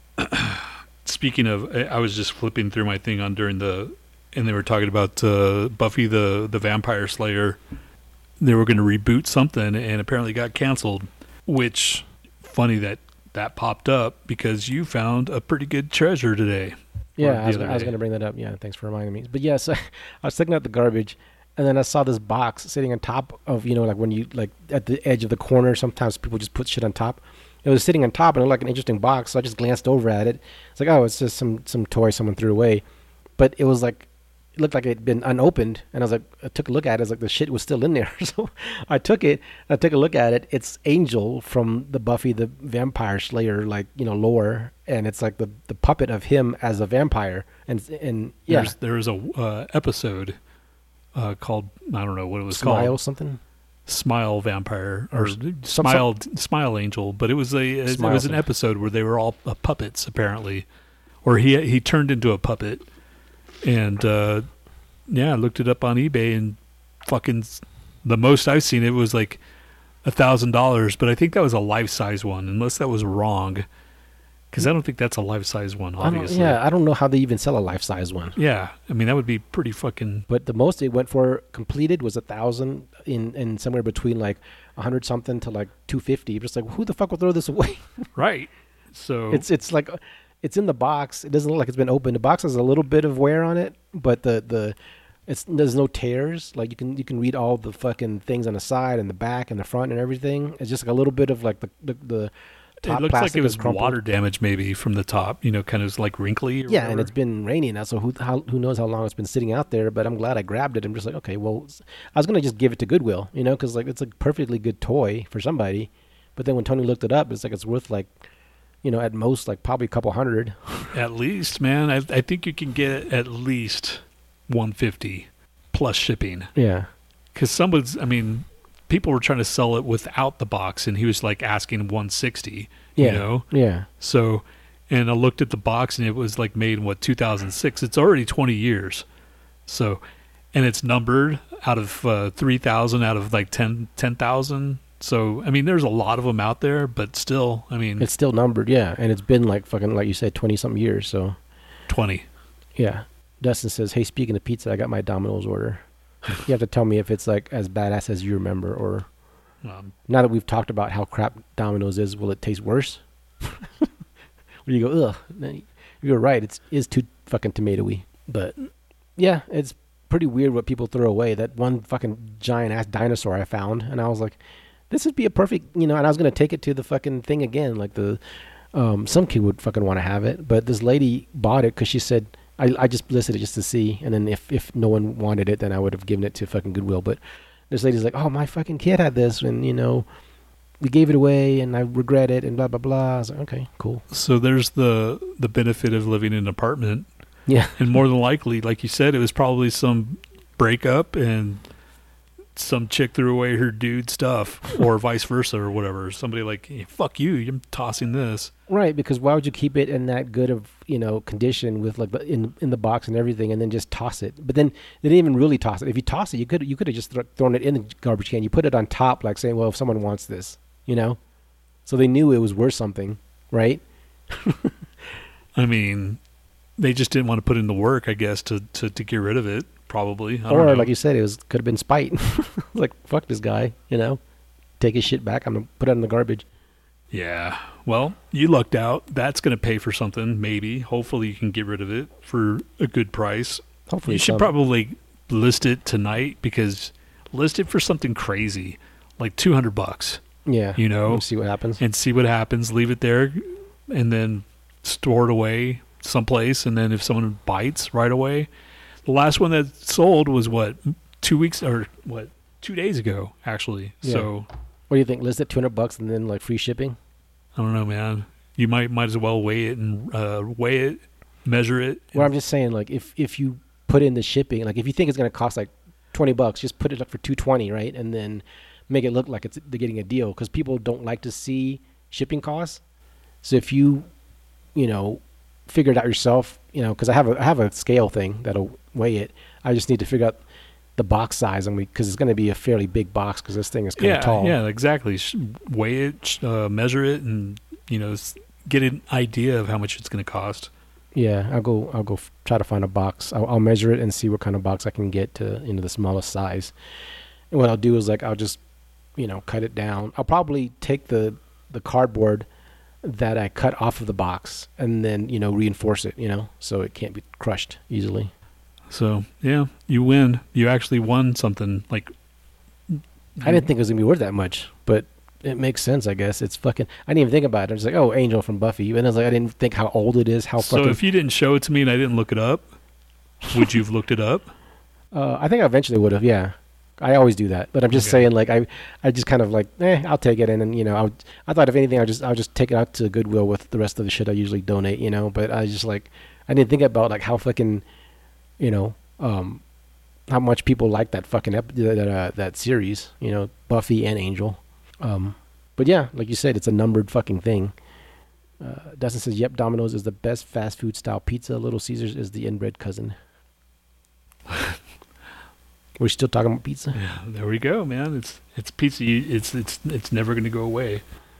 Speaking of, I I was just flipping through my thing on during the, and they were talking about uh, Buffy the the Vampire Slayer. They were going to reboot something, and apparently got canceled. Which, funny that that popped up because you found a pretty good treasure today. Yeah, the I was, other I was day. going to bring that up. Yeah, thanks for reminding me. But yes, I was looking at the garbage, and then I saw this box sitting on top of, you know, like when you, like at the edge of the corner, sometimes people just put shit on top. It was sitting on top, and it looked like an interesting box, so I just glanced over at it. It's like, oh, it's just some, some toy someone threw away. But it was like, it looked like it had been unopened, and I was like, I took a look at it, it's like the shit was still in there. So I took it, I took a look at it. It's Angel from the Buffy the Vampire Slayer, like, you know, lore, and it's like the, the puppet of him as a vampire. And, and yeah, There's there's a uh, episode uh, called, I don't know what it was Smile called. something. Smile Vampire or Or some- Smile Smile Angel, but it was a it Smile was an something. episode where they were all uh, puppets apparently, or he he turned into a puppet, and uh, yeah, I looked it up on eBay and fucking s- the most I've seen it was like a thousand dollars, but I think that was a life size one, unless that was wrong, because I don't think that's a life size one, I don't, obviously. yeah, I don't know how they even sell a life size one. Yeah, I mean that would be pretty fucking But the most it went for completed was a thousand in, in somewhere between like a hundred something to like two fifty. Just like, who the fuck will throw this away? right. So It's it's like it's in the box. It doesn't look like it's been opened. The box has a little bit of wear on it, but the the it's there's no tears. Like you can you can read all the fucking things on the side and the back and the front and everything. It's just like a little bit of like the the, the top it looks like plastic it was is crumpled. water damage maybe from the top, you know, kind of like wrinkly. Or Yeah, and whatever. it's been raining now, so who how, who knows how long it's been sitting out there? But I'm glad I grabbed it. I'm just like, okay, well, s- I was gonna just give it to Goodwill, you know, because like it's a perfectly good toy for somebody. But then when Tony looked it up, it's like it's worth like, you know, at most like probably a couple hundred. At least, man, I, I think you can get at least one fifty plus shipping. Yeah, Because someone's, I mean, people were trying to sell it without the box, and he was like asking one sixty. yeah, You know, yeah, so, and I looked at the box, and it was like made in what two thousand six. It's already twenty years. So, and it's numbered out of uh, three thousand out of like ten thousand. So, I mean, there's a lot of them out there, but still, I mean, it's still numbered. Yeah, and it's been like fucking like you said, twenty something years. So twenty. yeah. Dustin says, "Hey, speaking of pizza, I got my Domino's order. You have to tell me if it's like as badass as you remember, or Um, now that we've talked about how crap Domino's is, will it taste worse?" Where you go, ugh. Then you're right. It's is too fucking tomatoey. But yeah, it's pretty weird what people throw away. That one fucking giant ass dinosaur I found, and I was like, this would be a perfect, you know. And I was gonna take it to the fucking thing again, like the um, some kid would fucking want to have it, but this lady bought it because she said I I just listed it just to see, and then if if no one wanted it, then I would have given it to fucking Goodwill. But this lady's like, oh, my fucking kid had this, and you know, we gave it away, and I regret it, and blah blah blah. I was like, okay, cool. so there's the the benefit of living in an apartment. Yeah, And more than likely, like you said, it was probably some breakup and some chick threw away her dude stuff, or vice versa, or whatever. Somebody like, hey, fuck you, I'm tossing this. right. Because why would you keep it in that good of, you know, condition with like the, in in the box and everything, and then just toss it? But then they didn't even really toss it. If you toss it, you could you could have just thro- thrown it in the garbage can. You put it on top, like saying, well, if someone wants this, you know. So they knew it was worth something, right? I mean, they just didn't want to put in the work, I guess, to, to, to get rid of it, probably. I don't Or know. like you said, it was could have been spite. Like, fuck this guy, you know. Take his shit back. I'm gonna put it in the garbage. Yeah. Well, you lucked out. That's going to pay for something, maybe. Hopefully you can get rid of it for a good price. Hopefully, You should some- probably list it tonight, because list it for something crazy, like two hundred bucks, yeah. you know, We'll see what happens. and see what happens. Leave it there and then store it away someplace. And then if someone bites right away, the last one that sold was what, two weeks or what, two days ago, actually. Yeah. So What do you think? List it two hundred bucks and then like free shipping. I don't know, man. You might, might as well weigh it and uh, weigh it, measure it. Well, I'm just saying, like, if if you put in the shipping, like, if you think it's gonna cost like twenty bucks, just put it up for two twenty, right? And then make it look like it's they're getting a deal, because people don't like to see shipping costs. So if you, you know, figure it out yourself, you know, because I have a I have a scale thing that'll weigh it. I just need to figure out the box size, and we because it's going to be a fairly big box because this thing is kind of Yeah, tall. yeah, exactly. Sh- Weigh it, sh- uh, measure it, and you know, s- get an idea of how much it's going to cost. Yeah, I'll go. I'll go f- try to find a box. I'll, I'll measure it and see what kind of box I can get to, you know, the smallest size. And what I'll do is like I'll just, you know, cut it down. I'll probably take the the cardboard that I cut off of the box and then, you know, reinforce it, you know, so it can't be crushed easily. So yeah, you win. You actually won something. Like I didn't think it was gonna be worth that much, but it makes sense, I guess. It's fucking. I didn't even think about it. I was like, oh, Angel from Buffy, and I was like, I didn't think how old it is. How So fucking. if you didn't show it to me and I didn't look it up, would you have looked it up? Uh, I think I eventually would have. Yeah, I always do that. But I'm just Okay. saying, like, I, I just kind of like, eh, I'll take it, and then you know, I, would, I thought if anything, I just, I'll just take it out to Goodwill with the rest of the shit I usually donate, you know. But I just like, I didn't think about like how fucking, you know, um, how much people like that fucking ep- that uh, that series, you know, Buffy and Angel. Um, but yeah, like you said, it's a numbered fucking thing. Uh, Dustin says, "Yep, Domino's is the best fast food style pizza. Little Caesars is the inbred cousin." We're still talking about pizza. Yeah, there we go, man. It's it's pizza. You- It's it's it's never going to go away.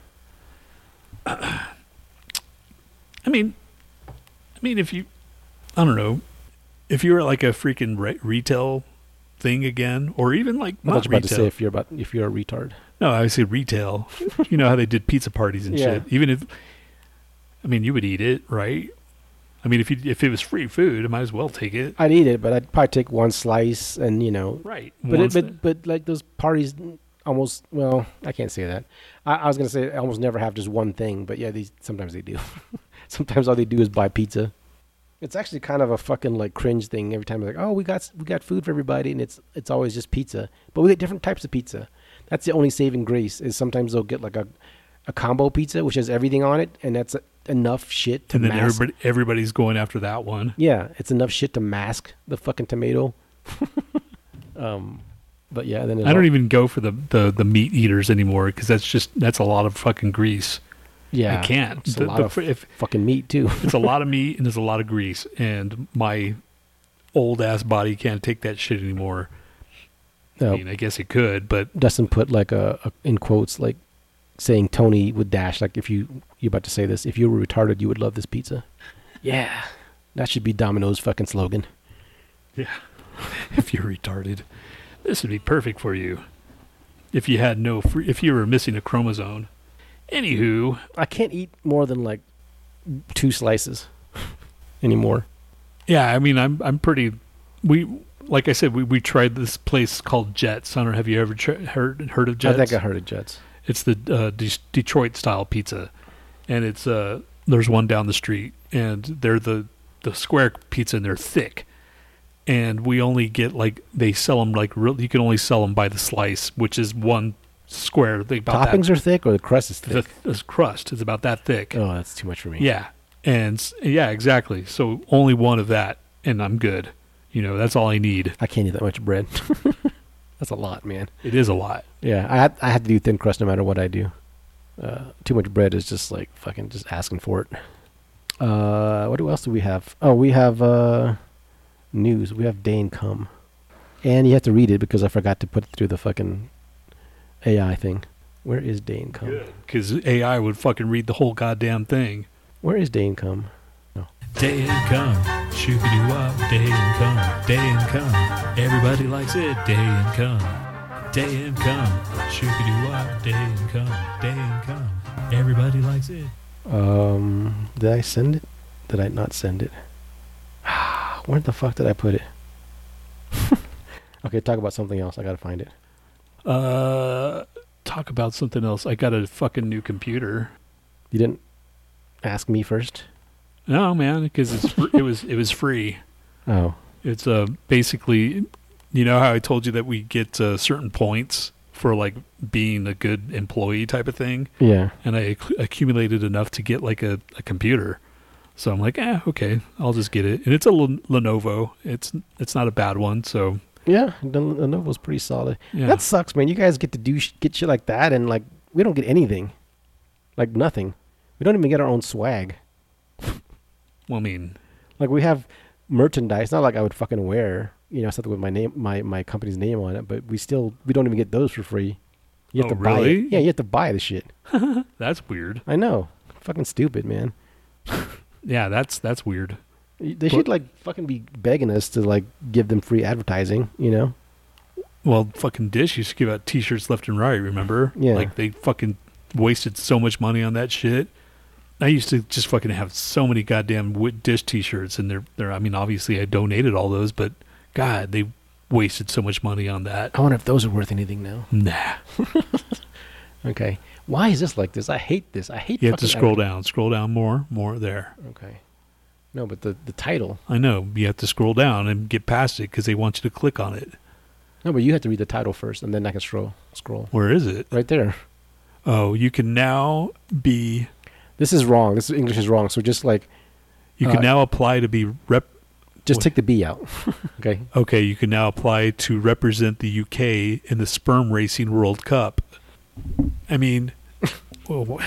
I mean, I mean, if you, I don't know, if you're like a freaking re- retail thing again, or even like I thought not you were about to retail. say if you're about if you're a retard. No, I say retail. You know how they did pizza parties and Yeah. shit. Even if, I mean, you would eat it, right? I mean, if you if it was free food, I might as well take it. I'd eat it, but I'd probably take one slice and you know. Right. But it, Once- but but like those parties, almost well, I can't say that. I, I was gonna say I almost never have just one thing, but yeah, these sometimes they do. Sometimes all they do is buy pizza. It's actually kind of a fucking like cringe thing every time. Like, oh, we got we got food for everybody, and it's it's always just pizza. But we get different types of pizza. That's the only saving grace. Is sometimes they'll get like a a combo pizza which has everything on it, and that's enough shit to and then mask. everybody everybody's going after that one. Yeah, it's enough shit to mask the fucking tomato. um, but yeah, then there's I don't all- even go for the, the, the meat eaters anymore because that's just that's a lot of fucking grease. Yeah, I can't. It's a The- lot the of fr- if fucking meat too. it's a lot of meat and there's a lot of grease, and my old ass body can't take that shit anymore. No, I mean, I guess it could, but Dustin put like a, a in quotes like saying Tony would dash like if you you about to say this if you were retarded you would love this pizza. Yeah, that should be Domino's fucking slogan. yeah, if you're retarded, this would be perfect for you. If you had no free, if you were missing a chromosome. Anywho, I can't eat more than like two slices anymore. yeah, I mean, I'm I'm pretty. We like I said, we, we tried this place called Jets. I don't know. Have you ever tri- heard heard of Jets? I think I heard of Jets. It's the uh, De- Detroit style pizza, and it's uh there's one down the street, and they're the the square pizza, and they're thick, and we only get like they sell them like real. You can only sell them by the slice, which is one square. They about Toppings are thick or the crust is that, the, thick. the crust is about that thick. Oh, that's too much for me. Yeah, and s- yeah, exactly. So only one of that, and I'm good. You know, that's all I need. I can't eat that much bread. That's a lot, man. It is a lot. Yeah, I had, I had to do thin crust no matter what I do. Uh, too much bread is just like fucking just asking for it. Uh, what else do we have? Oh, we have uh, news. We have Dane come, and you have to read it because I forgot to put it through the fucking A I thing. Where is Dane come? Because A I would fucking read the whole goddamn thing. Where is Dane come? Day and come, shoopity wop, day and come, day and come. Everybody likes it, day and come. Day and come, shoopity wop, day and come, day and come. Everybody likes it. Um, did I send it? Did I not send it? Where the fuck did I put it? Okay, talk about something else. I gotta find it. Uh, talk about something else. I got a fucking new computer. You didn't ask me first? No, man, because it's fr- it was it was free. Oh, It's uh basically, you know how I told you that we get uh, certain points for like being a good employee type of thing, yeah. and I acc- accumulated enough to get like a, a computer. So I'm like, eh, okay, I'll just get it. And it's a Len- Lenovo. It's it's not a bad one. So Yeah, the Lenovo's pretty solid. yeah, That sucks, man. You guys get to do sh- get shit like that, and like we don't get anything, like nothing. We don't even get our own swag. Well, I mean, Like we have merchandise. Not like I would fucking wear, you know, something with my name, my my company's name on it. But we still we don't even get those for free. You have Oh, to buy really? it. Yeah, you have to buy the shit. that's weird. I know. Fucking stupid, man. Yeah, that's that's weird. They should like fucking be begging us to like give them free advertising. You know. Well, fucking Dish used to give out T-shirts left and right. Remember? Yeah. Like they fucking wasted so much money on that shit. I used to just fucking have so many goddamn Wit Dish T-shirts, and they're they're. I mean, obviously I donated all those, but God, they wasted so much money on that. I wonder if those are worth anything now. Nah. Okay. Why is this like this? I hate this. I hate. You have to fucking scroll adver- down, scroll down more, more there. Okay. No, but the the title. I know you have to scroll down and get past it because they want you to click on it. No, but you have to read the title first, and then I can scroll. Scroll Where is it? right there. Oh, you can now be. This is wrong. This English is wrong. So just like, You can Uh, now apply to be rep. just What? take the B out. Okay. Okay, you can now apply to represent the U K in the Sperm Racing World Cup. I mean, well,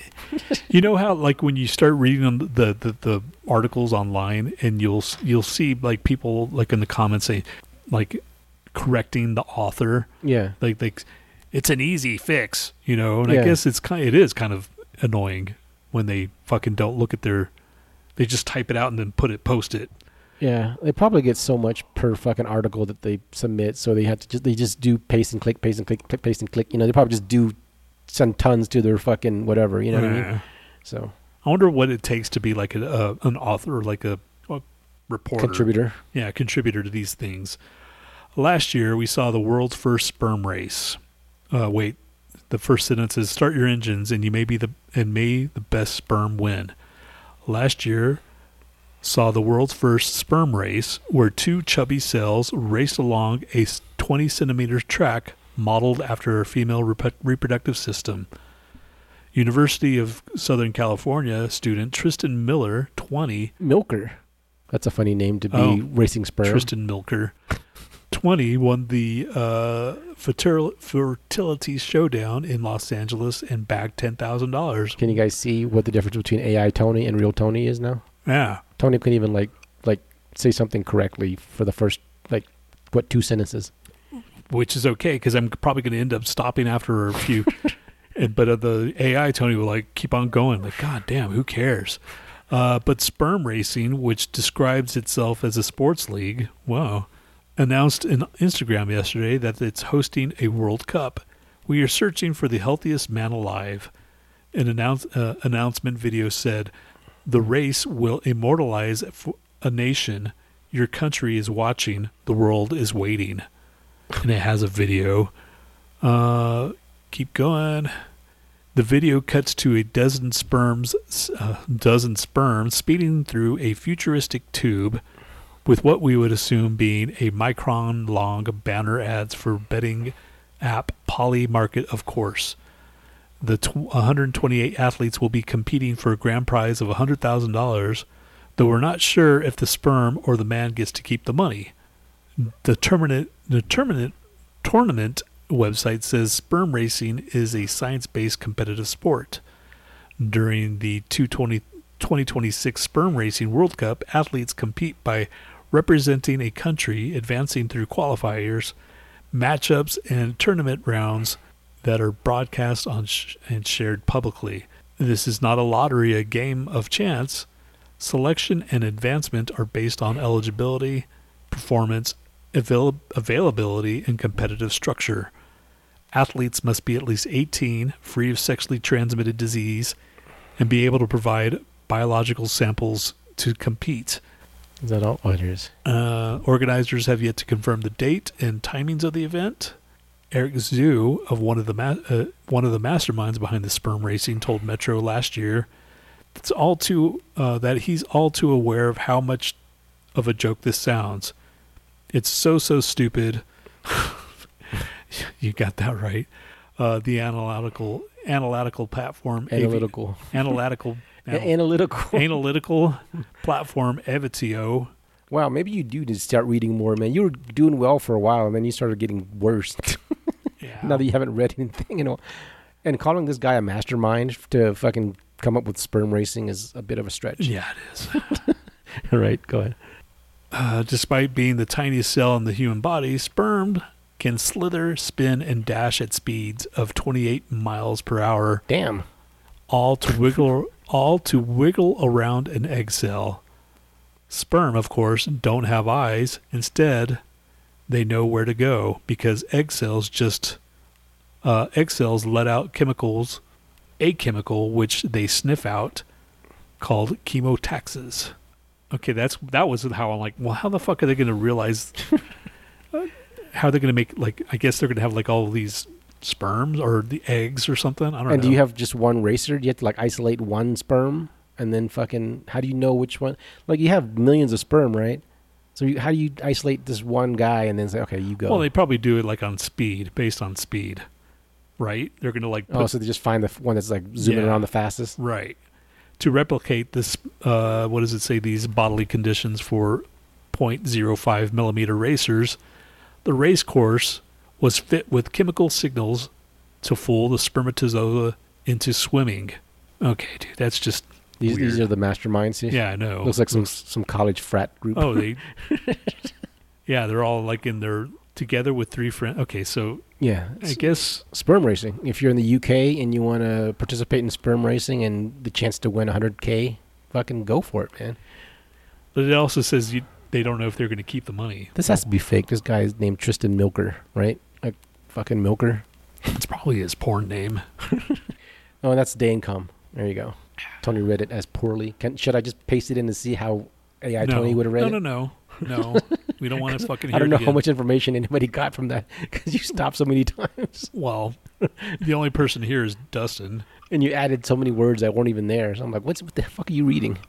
you know how like when you start reading on the, the, the articles online, and you'll you'll see like people like in the comments saying like correcting the author, Yeah. like like it's an easy fix, you know. And Yeah. I guess it's kind it is kind of annoying when they fucking don't look at their, they just type it out and then put it post it. Yeah. They probably get so much per fucking article that they submit, so they have to just they just do paste and click, paste and click, click, paste and click. You know, they probably just do send tons to their fucking whatever. You know what I mean? Yeah. So I wonder what it takes to be like a, a an author, like a, a reporter, contributor. yeah, contributor to these things. Last year, we saw the world's first sperm race. Uh, wait, the first sentence is: "Start your engines, and you may be the and may the best sperm win." Last year, saw the world's first sperm race, where two chubby cells raced along a twenty centimeter track modeled after a female rep- reproductive system. University of Southern California student Tristan Miller, twenty. Milker. That's a funny name to be Oh, racing sperm. Tristan Milker, twenty, won the uh, fertil- fertility showdown in Los Angeles and bagged ten thousand dollars. Can you guys see what the difference between A I Tony and real Tony is now? Yeah. Tony couldn't even like like say something correctly for the first like what two sentences. Which is okay because I'm probably going to end up stopping after a few. and, but uh, the A I Tony will like keep on going. Like, God damn, who cares? Uh, but Sperm Racing, which describes itself as a sports league, wow, announced on Instagram yesterday that it's hosting a World Cup. We are searching for the healthiest man alive. An announce, uh, announcement video said, "The race will immortalize a nation. Your country is watching. The world is waiting." And it has a video. Uh, keep going. The video cuts to a dozen sperms, uh, dozen sperms speeding through a futuristic tube, with what we would assume being a micron-long banner ads for betting app Poly Market, of course. The tw- one hundred twenty-eight athletes will be competing for a grand prize of one hundred thousand dollars, though we're not sure if the sperm or the man gets to keep the money. The tournament, the tournament, tournament website says sperm racing is a science-based competitive sport. During the twenty twenty-six Sperm Racing World Cup, athletes compete by representing a country, advancing through qualifiers, matchups, and tournament rounds that are broadcast on sh- and shared publicly. This is not a lottery, a game of chance. Selection and advancement are based on eligibility, performance, avail- availability, and competitive structure. Athletes must be at least eighteen, free of sexually transmitted disease, and be able to provide biological samples to compete. Is that all? Oh, it is. Uh, organizers have yet to confirm the date and timings of the event. Eric Zhu, of one of the ma- uh, one of the masterminds behind the sperm racing, told Metro last year it's all too uh, that he's all too aware of how much of a joke this sounds. It's so so stupid. You got that right. Uh, the analytical analytical platform Analytical. Avi- analytical A- anal- analytical. analytical platform Evitio. Wow, maybe you do need to start reading more, man. You were doing well for a while, and then you started getting worse. Yeah. Now that you haven't read anything, you know, and calling this guy a mastermind to fucking come up with sperm racing is a bit of a stretch. Yeah, it is. All right, go ahead. Uh, despite being the tiniest cell in the human body, sperm can slither, spin, and dash at speeds of twenty-eight miles per hour, Damn. all to wiggle, all to wiggle around an egg cell. Sperm, of course, don't have eyes. Instead, they know where to go because egg cells just uh, egg cells let out chemicals, a chemical which they sniff out, called chemotaxis. Okay, that's that was how I'm like, well, how the fuck are they going to realize? uh, how are they going to make, like, I guess they're going to have like all these sperms or the eggs or something. I don't And know. do you have just one racer? Do you have to like isolate one sperm and then fucking? How do you know which one? Like you have millions of sperm, right? So you, how do you isolate this one guy and then say, okay, you go? Well, they probably do it like on speed, based on speed, right? They're going to like put, oh, so they just find the f- one that's like zooming Yeah. around the fastest. right to replicate this. Uh, what does it say? These bodily conditions for zero point zero five millimeter racers. The race course was fit with chemical signals to fool the spermatozoa into swimming. Okay, dude, that's just These weird. these are the masterminds. here? Yeah, I know. Looks like some some college frat group. Oh, they. Yeah, they're all like in their together with three friends. Okay, so yeah. I guess Sperm racing. If you're in the U K and you want to participate in sperm racing and the chance to win one hundred K, fucking go for it, man. but it also says you, they don't know if they're going to keep the money. This has to be fake. This guy is named Tristan Milker, right? Like fucking Milker. It's probably his porn name. Oh, that's day income. There you go. Tony read it as poorly. Can, should I just paste it in to see how A I no. Tony would have read no, it? No, no, no. We don't want to fucking hear I don't know it how again. much information anybody got from that because you stopped so many times Well, the only person here is Dustin. and you added so many words that weren't even there. So I'm like, what's what the fuck are you reading?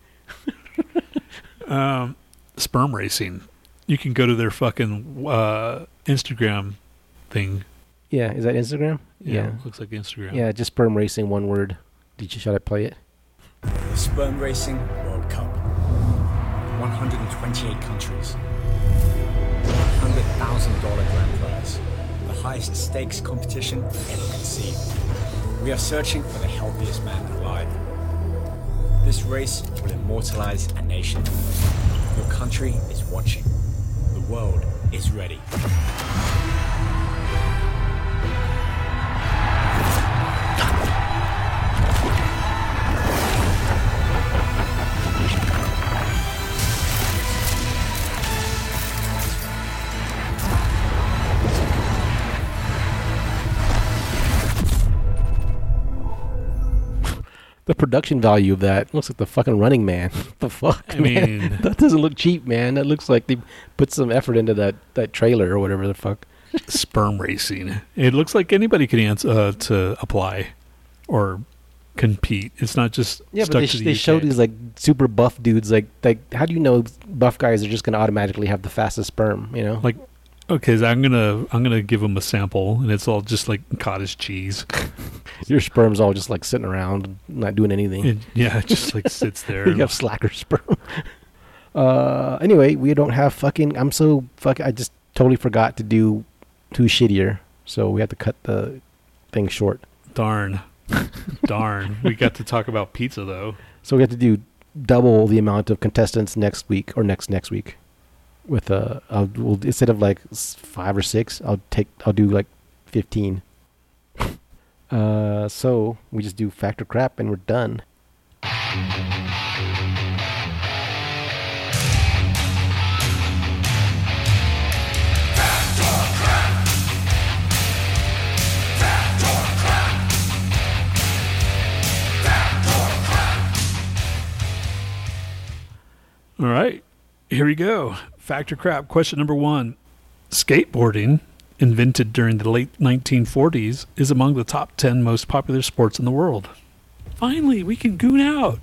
Um, sperm racing. You can go to their fucking uh, Instagram thing. Yeah, is that Instagram? Yeah, looks like Instagram. Yeah, just sperm racing, one word. Did you should I play it? The Sperm Racing World Cup. one hundred twenty-eight countries. one hundred thousand dollars grand prize. The highest stakes competition ever conceived. We are searching for the healthiest man alive. This race will immortalize a nation. Your country is watching. The world is ready. The production value of that looks like the fucking Running Man. The fuck, I man? mean, That doesn't look cheap, man. That looks like they put some effort into that, that trailer or whatever the fuck. sperm racing. It looks like anybody can answer uh, to apply or compete. It's not just Yeah, stuck but they, to sh- the they U K. show these like super buff dudes. Like, like how do you know buff guys are just going to automatically have the fastest sperm? You know, Like, okay, so I'm gonna I'm gonna give them a sample, and it's all just like cottage cheese. your sperm's all just like sitting around, not doing anything. It, yeah, it just like sits there. You have slacker sperm. uh, anyway, we don't have fucking. I'm so fuck. I just totally forgot to do two shittier, so we have to cut the thing short. Darn, darn. We got to talk about pizza though. So we have to do double the amount of contestants next week or next next week. With uh, I'll we'll, instead of like s- five or six, I'll take I'll do like fifteen. Uh, so we just do factor crap and we're done. All right, here we go. Factor crap. Question number one: skateboarding, invented during the late nineteen forties, is among the top ten most popular sports in the world. Finally, we can goon out.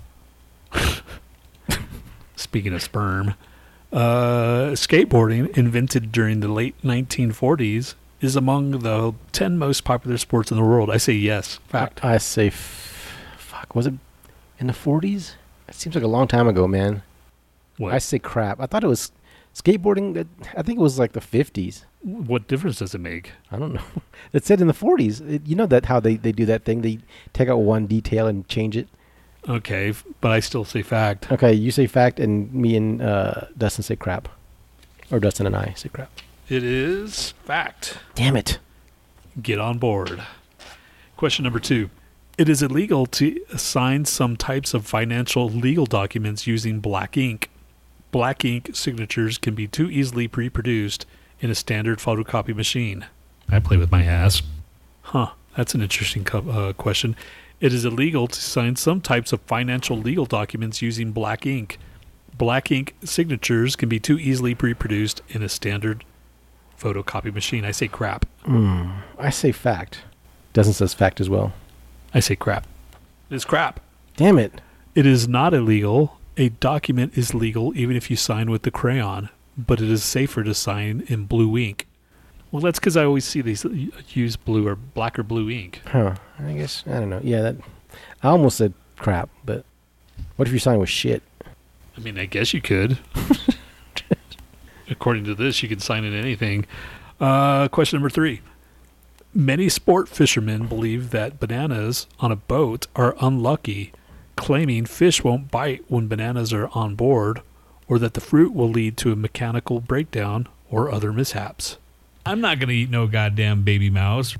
Speaking of sperm, uh, skateboarding, invented during the late nineteen forties, is among the ten most popular sports in the world. I say yes. Fact. I, I say, f- fuck. Was it in the forties? It seems like a long time ago, man. What? I say crap. I thought it was skateboarding. That I think it was like the fifties. What difference does it make? I don't know. It said in the forties. It, you know that how they, they do that thing? They take out one detail and change it. Okay, but I still say fact. Okay, you say fact, and me and uh, Dustin say crap. Or Dustin and I say crap. It is fact. Damn it. Get on board. Question number two. It is illegal to sign some types of financial legal documents using black ink. Black ink signatures can be too easily pre-produced in a standard photocopy machine. I play with my ass. Huh, that's an interesting co- uh, question. It is illegal to sign some types of financial legal documents using black ink. Black ink signatures can be too easily pre-produced in a standard photocopy machine. I say crap. Mm, I say fact. Dustin says fact as well. I say crap. It's crap. Damn it. It is not illegal. A document is legal even if you sign with the crayon, but it is safer to sign in blue ink. Well, that's because I always see these use blue or black or blue ink. Huh. I guess, I don't know. Yeah, that. I almost said crap, but what if you sign with shit? I mean, I guess you could. According to this, you can sign in anything. Uh, question number three. Many sport fishermen believe that bananas on a boat are unlucky, claiming fish won't bite when bananas are on board, or that the fruit will lead to a mechanical breakdown or other mishaps. I'm not going to eat no goddamn baby mouse.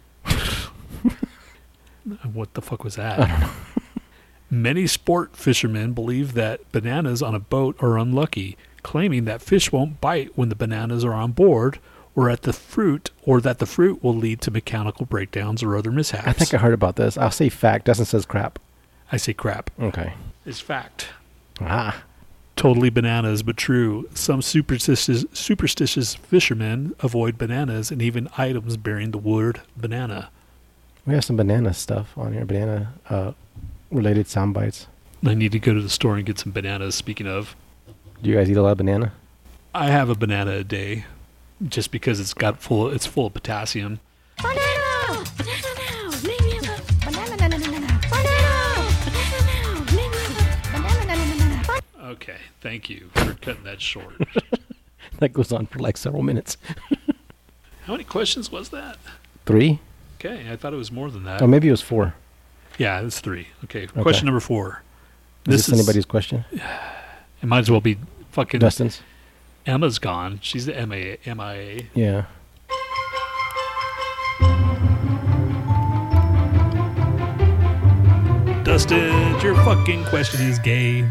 What the fuck was that? I don't know. Many sport fishermen believe that bananas on a boat are unlucky, claiming that fish won't bite when the bananas are on board, or at the fruit, or that the fruit will lead to mechanical breakdowns or other mishaps. I think I heard about this. I'll say fact. Dustin says crap. I say crap. Okay. It's fact. Ah. Totally bananas, but true. Some superstitious, superstitious fishermen avoid bananas and even items bearing the word banana. We have some banana stuff on here. Banana uh, related sound bites. I need to go to the store and get some bananas, speaking of. Do you guys eat a lot of banana? I have a banana a day, just because it's got full. It's full of potassium. Banana! Banana! Leave me alone! Banana! Banana! Banana! Banana! Leave me alone! Banana! Banana! Okay, thank you for cutting that short. That goes on for like several minutes. How many questions was that? Three? Okay, I thought it was more than that. Oh, maybe it was four. Yeah, it's three. Okay, Okay. question number four. Is this, anybody's question? It might as well be fucking Dustin's? Emma's gone. She's the M I A. M I A. Yeah. Dustin, your fucking question is gay.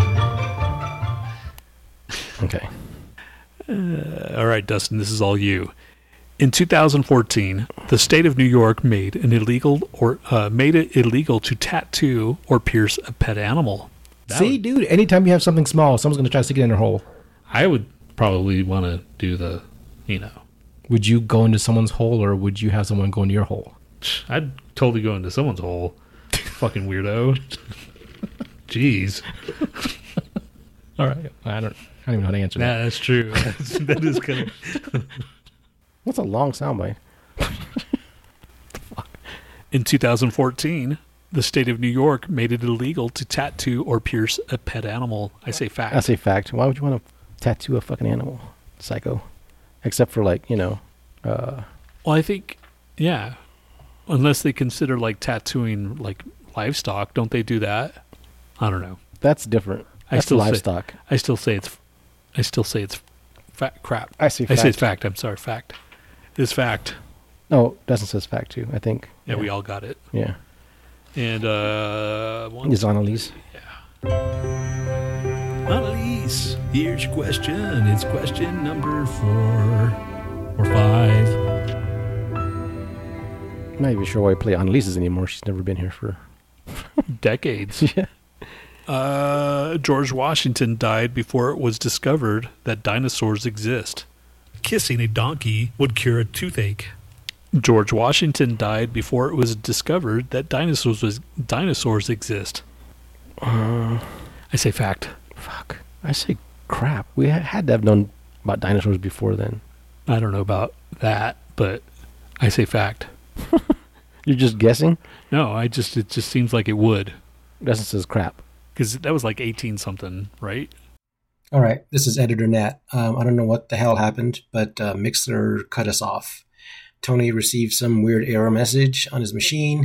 Okay. Uh, all right, Dustin, this is all you. In two thousand fourteen, the state of New York made an illegal or uh, made it illegal to tattoo or pierce a pet animal. That See, would- dude, anytime you have something small, someone's going to try to stick it in their hole. I would probably want to do the, you know, Would you go into someone's hole or would you have someone go into your hole? I'd totally go into someone's hole. Fucking weirdo. Jeez. All right. I don't I don't even know how to answer Nah, that. that's true. That's, that is kind of. What's a long soundbite? In two thousand fourteen, the state of New York made it illegal to tattoo or pierce a pet animal. I say fact. I say fact. Why would you want to tattoo a fucking animal? Psycho. Except for like, you know, uh, Well, I think, yeah. Unless they consider like tattooing like livestock, don't they do that? I don't know. that's different. I That's still say- livestock. I still say it's. I still say it's fa- crap. I say I fact. say it's fact. I'm sorry, fact. It's fact. No, Dustin says fact too, I think. Yeah, we all got it. Yeah. And uh, one, Is Annalise. Annalise, here's your question. It's question number four or five. I'm not even sure why we play Annalise's anymore. She's never been here for. Decades. Yeah. Uh, George Washington died before it was discovered that dinosaurs exist. Kissing a donkey would cure a toothache. George Washington died before it was discovered that dinosaurs was, dinosaurs exist. Uh, I say fact. fuck. I say crap. We ha- had to have known about dinosaurs before then. I don't know about that, but I say fact. You're just guessing? No, I just it just seems like it would, Dustin says crap. because that was like eighteen something, right? All right, this is Editor Nat. Um, I don't know what the hell happened, but uh, Mixer cut us off. Tony received some weird error message on his machine,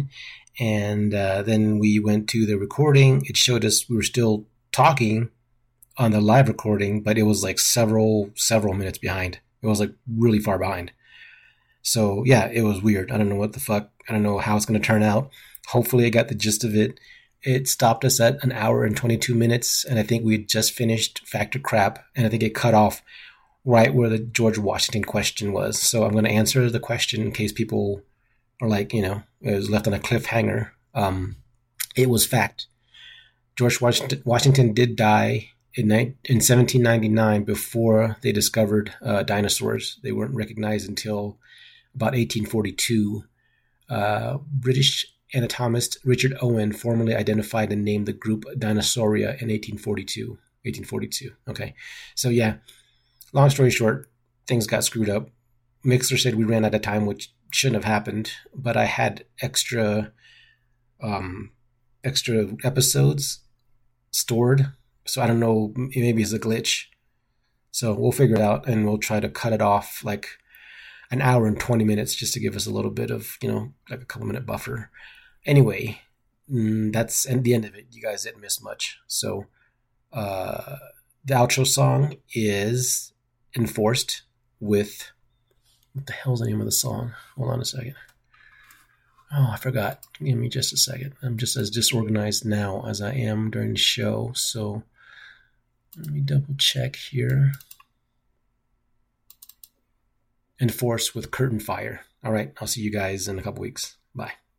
And uh, then we went to the recording. It showed us we were still talking on the live recording, but it was like several, several minutes behind. It was like really far behind. So yeah, it was weird. I don't know what the fuck. I don't know how it's going to turn out. Hopefully I got the gist of it. It stopped us at an hour and twenty-two minutes. And I think we had just finished Factor Crap. And I think it cut off right where the George Washington question was. So I'm going to answer the question in case people are like, you know, it was left on a cliffhanger. Um, it was fact. George Washington, Washington did die in, in seventeen ninety-nine before they discovered uh, dinosaurs. They weren't recognized until about eighteen forty-two. Uh, British anatomist Richard Owen formally identified and named the group Dinosauria in eighteen forty-two. eighteen forty-two. Okay. So yeah, long story short, things got screwed up. Mixer said we ran out of time, which shouldn't have happened, but I had extra, um, extra episodes stored. So I don't know, maybe it's a glitch. So we'll figure it out and we'll try to cut it off like an hour and twenty minutes just to give us a little bit of, you know, like a couple minute buffer. Anyway, that's and the end of it. You guys didn't miss much. So uh, the outro song is Enforced with, what the hell's the name of the song? Hold on a second. Oh, I forgot. Give me just a second. I'm just as disorganized now as I am during the show. So let me double check here. Enforce with Curtain Fire. All right. I'll see you guys in a couple weeks. Bye.